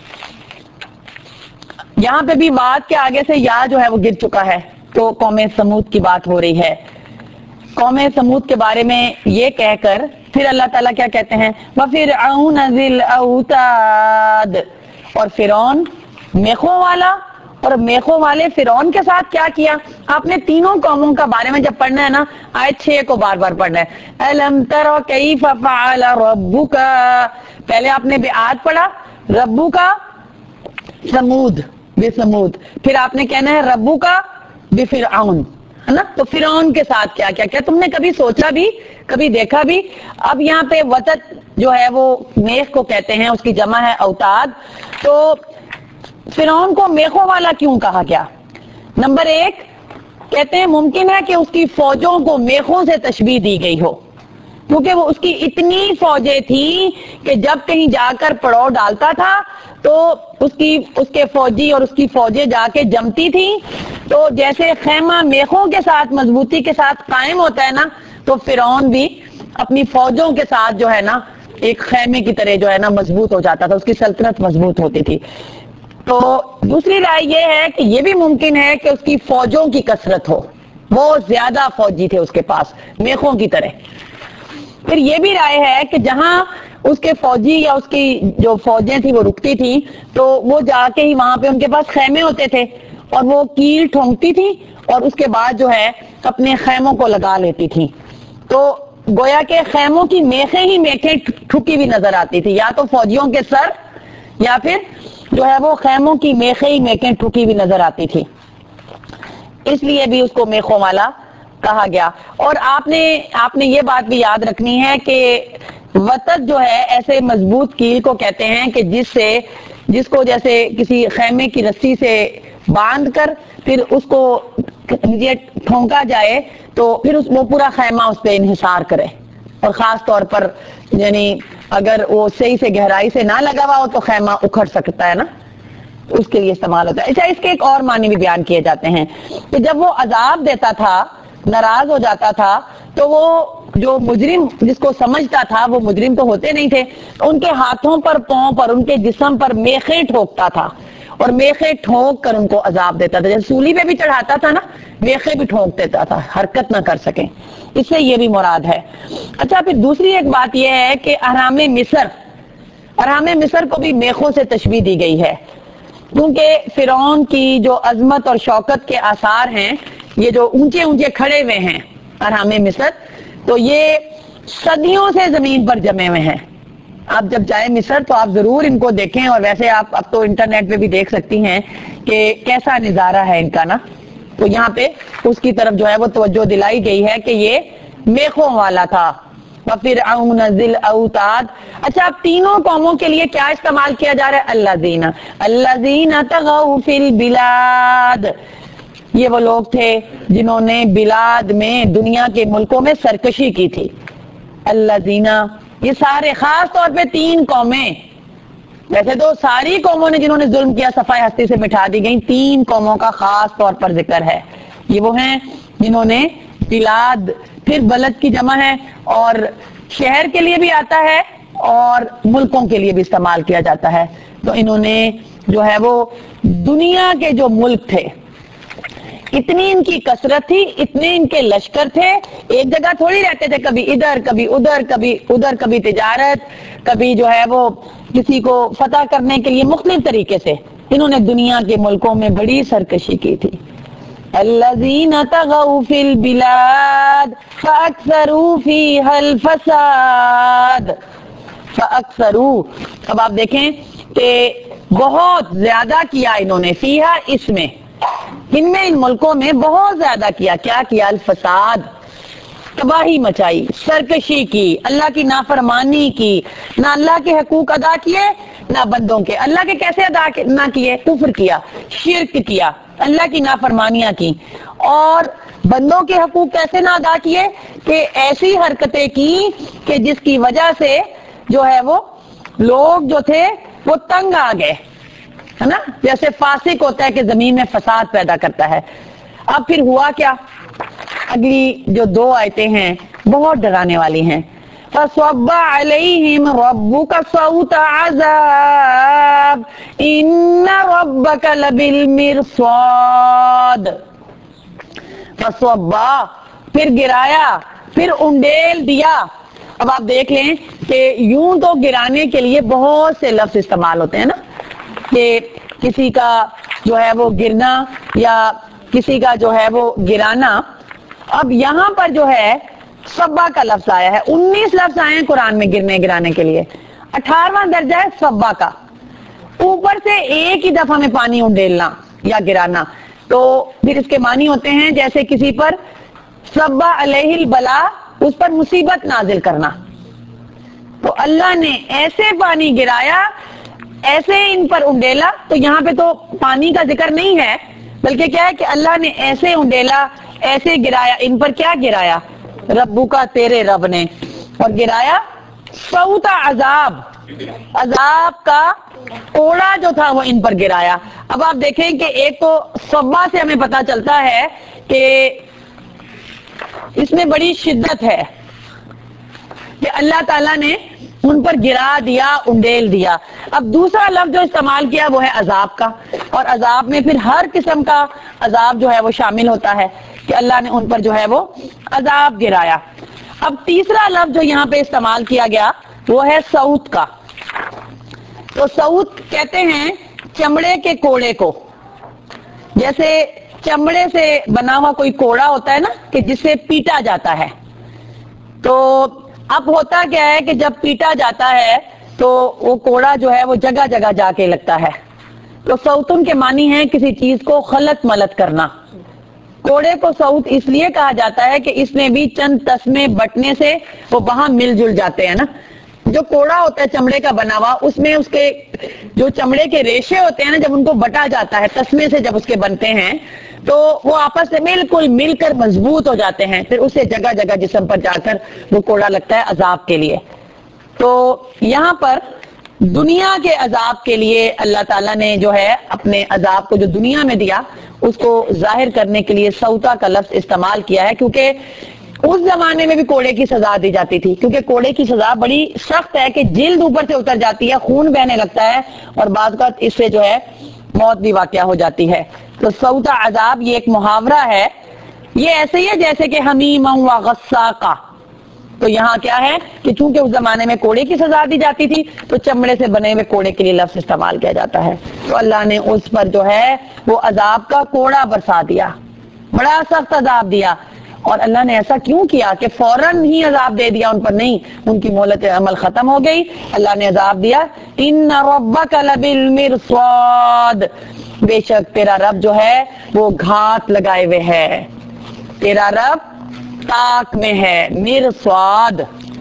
یہاں پہ بھی واد کے آگے سے یا جو ہے وہ گر چکا ہے، تو قوم سمود کی بات ہو رہی ہے۔ قوم سمود کے بارے میں یہ کہہ کر پھر اللہ تعالیٰ کیا کہتے ہیں؟ وَفِرْعَوْنَ ذِي الْأَوْتَادِ، اور فرعون میخوں والا، اور میخوں والے فرعون کے ساتھ کیا کیا؟ آپ نے تینوں قوموں کا بارے میں جب پڑھنا ہے نا، آیت چھ کو بار بار پڑھنا ہے۔ أَلَمْ تَرَ كَيْفَ فَعَلَ رَبُّكَ، پہلے آپ نے بِعاد پڑھا، ربو کا سمود بے سمود، پھر آپ نے کہنا ہے ربو کا بے فرعون، ہے نا؟ تو فرعون کے ساتھ کیا کیا کیا تم نے کبھی سوچا بھی، کبھی دیکھا بھی؟ اب یہاں پہ وطد جو ہے وہ میخ کو کہتے ہیں، اس کی جمع ہے اوتاد۔ تو فرعون کو میخوں والا کیوں کہا گیا؟ نمبر ایک، کہتے ہیں ممکن ہے کہ اس کی فوجوں کو میخوں سے تشبیہ دی گئی ہو، کیونکہ وہ اس کی اتنی فوجیں تھیں کہ جب کہیں جا کر پڑاؤ ڈالتا تھا تو اس کی اس کے فوجی اور اس کی فوجیں جا کے جمتی تھیں، تو جیسے خیمہ میخوں کے ساتھ مضبوطی کے ساتھ قائم ہوتا ہے نا، تو فرعون بھی اپنی فوجوں کے ساتھ جو ہے نا ایک خیمے کی طرح جو ہے نا مضبوط ہو جاتا تھا، اس کی سلطنت مضبوط ہوتی تھی۔ تو دوسری رائے یہ ہے کہ یہ بھی ممکن ہے کہ اس کی فوجوں کی کثرت ہو، بہت زیادہ فوجی تھے اس کے پاس میخوں کی طرح۔ پھر یہ بھی رائے ہے کہ جہاں اس کے فوجی یا اس کی جو فوجیں تھیں وہ رکتی تھیں، تو وہ جا کے ہی وہاں پہ ان کے پاس خیمے ہوتے تھے، اور وہ کیل ٹھونکتی تھی اور اس کے بعد جو ہے اپنے خیموں کو لگا لیتی تھی۔ تو گویا کہ خیموں کی میخیں ہی میخیں ٹھکی ہوئی نظر آتی تھی، یا تو فوجیوں کے سر یا پھر جو ہے وہ خیموں کی میخیں ہی میخیں ٹھکی ہوئی نظر آتی تھی، اس لیے بھی اس کو میخوں والا کہا گیا۔ اور آپ نے آپ نے یہ بات بھی یاد رکھنی ہے کہ وطد جو ہے ایسے مضبوط کیل کو کہتے ہیں کہ جس سے جس کو جیسے کسی خیمے کی رسی سے باندھ کر پھر اس کو یہ ٹھونکا جائے تو پھر اس وہ پورا خیمہ اس پہ انحصار کرے، اور خاص طور پر یعنی اگر وہ صحیح سے گہرائی سے نہ لگا ہوا ہو تو خیمہ اکھڑ سکتا ہے نا، اس کے لیے استعمال ہوتا ہے۔ اچھا، اس کے ایک اور معنی بھی بیان کیے جاتے ہیں کہ جب وہ عذاب دیتا تھا، ناراض ہو جاتا تھا، تو وہ جو مجرم جس کو سمجھتا تھا، وہ مجرم تو ہوتے نہیں تھے، ان کے ہاتھوں پر، پاؤں پر، ان کے جسم پر میخیں ٹھوکتا تھا، اور میخیں ٹھونک کر ان کو عذاب دیتا تھا۔ جیسے سولی پہ بھی چڑھاتا تھا نا، میخیں بھی ٹھونک دیتا تھا، حرکت نہ کر سکیں، اس سے یہ بھی مراد ہے۔ اچھا، پھر دوسری ایک بات یہ ہے کہ اہرام مصر اہرام مصر کو بھی میخوں سے تشبیہ دی گئی ہے، کیونکہ فرعون کی جو عظمت اور شوکت کے آثار ہیں، یہ جو اونچے اونچے کھڑے ہوئے ہیں اہرام مصر، تو یہ صدیوں سے زمین پر جمے ہوئے ہیں۔ آپ جب جائیں مصر تو آپ ضرور ان کو دیکھیں، اور ویسے آپ اب تو انٹرنیٹ پہ بھی دیکھ سکتی ہیں کہ کیسا نظارہ ہے ان کا نا۔ تو یہاں پہ اس کی طرف جو ہے وہ توجہ دلائی گئی ہے کہ یہ میخوں والا تھا۔ وَفِرْعَوْنَ ذِي الْأَوْتَادِ۔ اچھا، اب تینوں قوموں کے لیے کیا استعمال کیا جا رہا ہے؟ الذین الذین طغوا فی البلاد، یہ وہ لوگ تھے جنہوں نے بلاد میں، دنیا کے ملکوں میں سرکشی کی تھی۔ الذین، یہ سارے خاص طور پہ تین قومیں، ویسے تو ساری قوموں نے جنہوں نے ظلم کیا صفحہ ہستی سے مٹا دی گئیں، تین قوموں کا خاص طور پر ذکر ہے۔ یہ وہ ہیں جنہوں نے بلاد، پھر بلد کی جمع ہے، اور شہر کے لیے بھی آتا ہے اور ملکوں کے لیے بھی استعمال کیا جاتا ہے۔ تو انہوں نے جو ہے وہ دنیا کے جو ملک تھے، اتنی ان کی کثرت تھی، اتنے ان کے لشکر تھے، ایک جگہ تھوڑی رہتے تھے، کبھی ادھر کبھی ادھر کبھی ادھر، کبھی تجارت، کبھی جو ہے وہ کسی کو فتح کرنے کے لیے مختلف طریقے سے انہوں نے دنیا کے ملکوں میں بڑی سرکشی کی تھی۔ الذین طغوا فی البلاد فاکثروا فیہا الفساد فاکثروا، اب آپ دیکھیں کہ بہت زیادہ کیا انہوں نے، فیہا، اس میں، ان میں، ان ملکوں میں بہت زیادہ کیا، کیا کیا؟ الفساد، تباہی مچائی، سرکشی کی، اللہ کی نافرمانی کی، نہ اللہ کے حقوق ادا کیے نہ بندوں کے. اللہ کے کیسے ادا نہ کیے؟ کفر کیا، شرک کیا، اللہ کی نافرمانیاں کی. اور بندوں کے حقوق کیسے نہ ادا کیے؟ کہ ایسی حرکتیں کی کہ جس کی وجہ سے جو ہے وہ لوگ جو تھے وہ تنگ آ گئے، ہے نا. جیسے فاسق ہوتا ہے کہ زمین میں فساد پیدا کرتا ہے. اب پھر ہوا کیا؟ اگلی جو دو آیتیں ہیں بہت ڈرانے والی ہیں. فَصَبَّ عَلَيْهِمْ رَبُّكَ صَوْتَ عَذَابٍ إِنَّ رَبَّكَ لَبِالْمِرْصَادِ. فَصَبَّ پھر گرایا، پھر انڈیل دیا. اب آپ دیکھ لیں کہ یوں تو گرانے کے لیے بہت سے لفظ استعمال ہوتے ہیں نا، کہ کسی کا جو ہے وہ گرنا یا کسی کا جو ہے وہ گرانا. اب یہاں پر جو ہے صبا کا لفظ آیا ہے. انیس لفظ آئے ہیں قرآن میں گرنے گرانے کے لیے. اٹھارہواں درجہ ہے صبا کا. اوپر سے ایک ہی دفعہ میں پانی انڈیلنا یا گرانا. تو پھر اس کے معنی ہوتے ہیں جیسے کسی پر صبا علیہ البلا، اس پر مصیبت نازل کرنا. تو اللہ نے ایسے پانی گرایا، ایسے ان پر انڈیلا. تو یہاں پہ تو پانی کا ذکر نہیں ہے، بلکہ کیا ہے کہ اللہ نے ایسے انڈیلا، ایسے گرایا. ان پر کیا گرایا؟ ربو کا، تیرے رب نے. اور گرایا صوت عذاب، عذاب کا کوڑا جو تھا وہ ان پر گرایا. اب آپ دیکھیں کہ ایک تو صبا سے ہمیں پتا چلتا ہے کہ اس میں بڑی شدت ہے کہ اللہ تعالیٰ نے ان پر گرا دیا، انڈیل دیا. اب دوسرا لفظ جو استعمال کیا وہ ہے عذاب کا، اور عذاب میں پھر ہر قسم کا عذاب جو ہے وہ شامل ہوتا ہے کہ اللہ نے ان پر جو ہے وہ عذاب گرایا. اب تیسرا لفظ جو یہاں پہ استعمال کیا گیا وہ ہے صوت کا. تو صوت کہتے ہیں چمڑے کے کوڑے کو. جیسے چمڑے سے بنا ہوا کوئی کوڑا ہوتا ہے نا کہ جسے پیٹا جاتا ہے. تو اب ہوتا کیا ہے کہ جب پیٹا جاتا ہے تو وہ کوڑا جو ہے وہ جگہ جگہ جا کے لگتا ہے. تو صوتن کے معنی ہے کسی چیز کو خلط ملط کرنا. کوڑے کو صوت اس لیے کہا جاتا ہے کہ اس میں بھی چند تسمے بٹنے سے وہ وہاں مل جل جاتے ہیں نا. جو کوڑا ہوتا ہے چمڑے کا بنا ہوا، اس میں اس کے جو چمڑے کے ریشے ہوتے ہیں نا، جب ان کو بٹا جاتا ہے تسمے سے، جب اس کے بنتے ہیں تو وہ آپس سے بالکل مل کر مضبوط ہو جاتے ہیں. پھر اسے جگہ جگہ جسم پر جا کر وہ کوڑا لگتا ہے عذاب کے لیے. تو یہاں پر دنیا کے عذاب کے لیے اللہ تعالیٰ نے جو ہے اپنے عذاب کو جو دنیا میں دیا اس کو ظاہر کرنے کے لیے سوتا کا لفظ استعمال کیا ہے. کیونکہ اس زمانے میں بھی کوڑے کی سزا دی جاتی تھی، کیونکہ کوڑے کی سزا بڑی سخت ہے کہ جلد اوپر سے اتر جاتی ہے، خون بہنے لگتا ہے، اور بعض اوقات اس سے جو ہے موت بھی واقع ہو جاتی ہے. تو سوتا عذاب یہ ایک محاورہ ہے. یہ ایسے ہی ہے جیسے کہ حمیما و غساقا. تو یہاں کیا ہے کہ چونکہ اس زمانے میں کوڑے کی سزا دی جاتی تھی تو چمڑے سے بنے ہوئے کوڑے کے لیے لفظ استعمال کیا جاتا ہے. تو اللہ نے اس پر جو ہے وہ عذاب کا کوڑا برسا دیا، بڑا سخت عذاب دیا. اور اللہ نے ایسا کیوں کیا کہ فوراً ہی عذاب دے دیا ان پر؟ نہیں، ان کی مہلت عمل ختم ہو گئی، اللہ نے عذاب دیا. ان ربک لبالمرصاد، بے شک تیرا رب جو ہے وہ گھات لگائے ہوئے ہے. تیرا رب تاک میں ہے، مرصاد.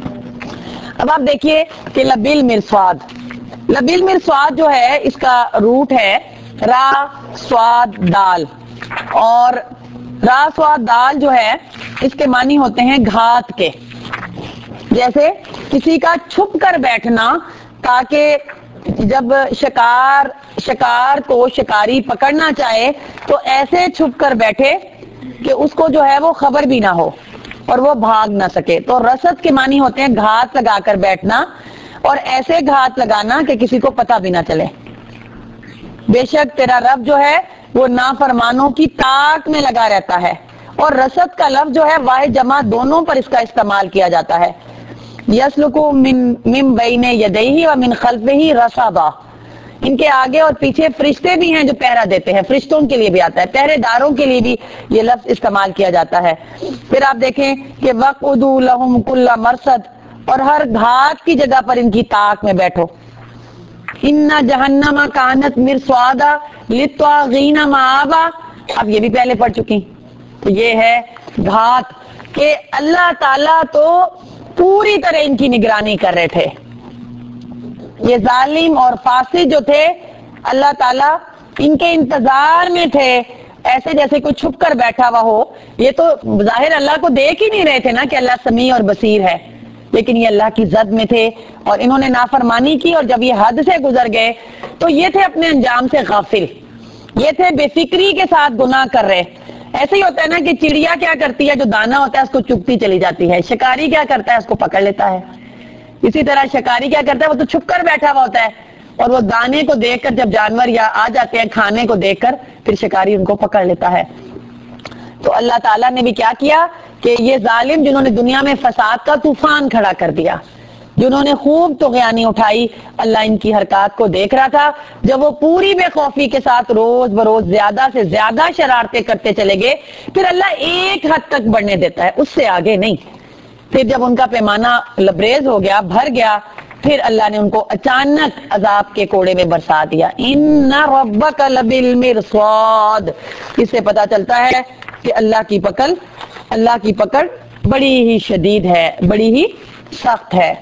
اب آپ دیکھیے کہ لبیل مرصاد، لبیل مرصاد جو ہے اس کا روٹ ہے را سواد دال، اور را سواد دال جو ہے اس کے معنی ہوتے ہیں گھات کے. جیسے کسی کا چھپ کر بیٹھنا تاکہ جب شکار شکار کو شکاری پکڑنا چاہے تو ایسے چھپ کر بیٹھے کہ اس کو جو ہے وہ خبر بھی نہ ہو اور وہ بھاگ نہ سکے. تو رسد کے معنی ہوتے ہیں گھات لگا کر بیٹھنا، اور ایسے گھات لگانا کہ کسی کو پتہ بھی نہ چلے. بے شک تیرا رب جو ہے وہ نافرمانوں کی تاک میں لگا رہتا ہے. اور رسد کا لفظ جو ہے واحد جمع دونوں پر اس کا استعمال کیا جاتا ہے. یسلکو من من بین یدیہ و من خلفہ رصدا، ان کے آگے اور پیچھے فرشتے بھی ہیں جو پہرا دیتے ہیں. فرشتوں کے لیے بھی آتا ہے، پہرے داروں کے لیے بھی یہ لفظ استعمال کیا جاتا ہے. پھر آپ دیکھیں کہ وَقْعُدُوا لَهُمْ كُلَّ مَرْصَدٍ، اور ہر گھات کی جگہ پر ان کی تاک میں بیٹھو. اِنَّ جَهَنَّمَ كَانَتْ مِرْصَادًا لِلطَّاغِينَ مَآبًا، اب یہ بھی پہلے پڑھ چکی. تو یہ ہے گھات کہ اللہ تعالیٰ تو پوری طرح ان کی نگرانی کر رہے تھے. یہ ظالم اور فاسد جو تھے اللہ تعالیٰ ان کے انتظار میں تھے، ایسے جیسے کوئی چھپ کر بیٹھا ہوا ہو. یہ تو ظاہر اللہ کو دیکھ ہی نہیں رہے تھے نا کہ اللہ سمیع اور بصیر ہے، لیکن یہ اللہ کی زد میں تھے اور انہوں نے نافرمانی کی، اور جب یہ حد سے گزر گئے تو یہ تھے اپنے انجام سے غافل، یہ تھے بے فکری کے ساتھ گناہ کر رہے. ایسے ہی ہوتا ہے نا کہ چڑیا کیا کرتی ہے، جو دانا ہوتا ہے اس کو چگتی چلی جاتی ہے، شکاری کیا کرتا ہے، اس کو پکڑ لیتا ہے. اسی طرح شکاری کیا کرتا ہے، وہ تو چھپ کر بیٹھا ہوا ہوتا ہے اور وہ دانے کو دیکھ کر جب جانور یا آ جاتے ہیں کھانے کو دیکھ کر پھر شکاری ان کو پکڑ لیتا ہے. تو اللہ تعالیٰ نے بھی کیا کیا کہ یہ ظالم جنہوں نے دنیا میں فساد کا طوفان کھڑا کر دیا، جنہوں نے خوب طغیانی اٹھائی، اللہ ان کی حرکات کو دیکھ رہا تھا. جب وہ پوری بے خوفی کے ساتھ روز بروز زیادہ سے زیادہ شرارتیں کرتے چلے گئے، پھر اللہ ایک حد تک بڑھنے دیتا ہے، اس سے آگے نہیں. پھر جب ان کا پیمانہ لبریز ہو گیا، بھر گیا، پھر اللہ نے ان کو اچانک عذاب کے کوڑے میں برسا دیا. ان ربک لبالمرصاد. اس سے پتہ چلتا ہے کہ اللہ کی پکڑ اللہ کی پکڑ بڑی ہی شدید ہے، بڑی ہی سخت ہے.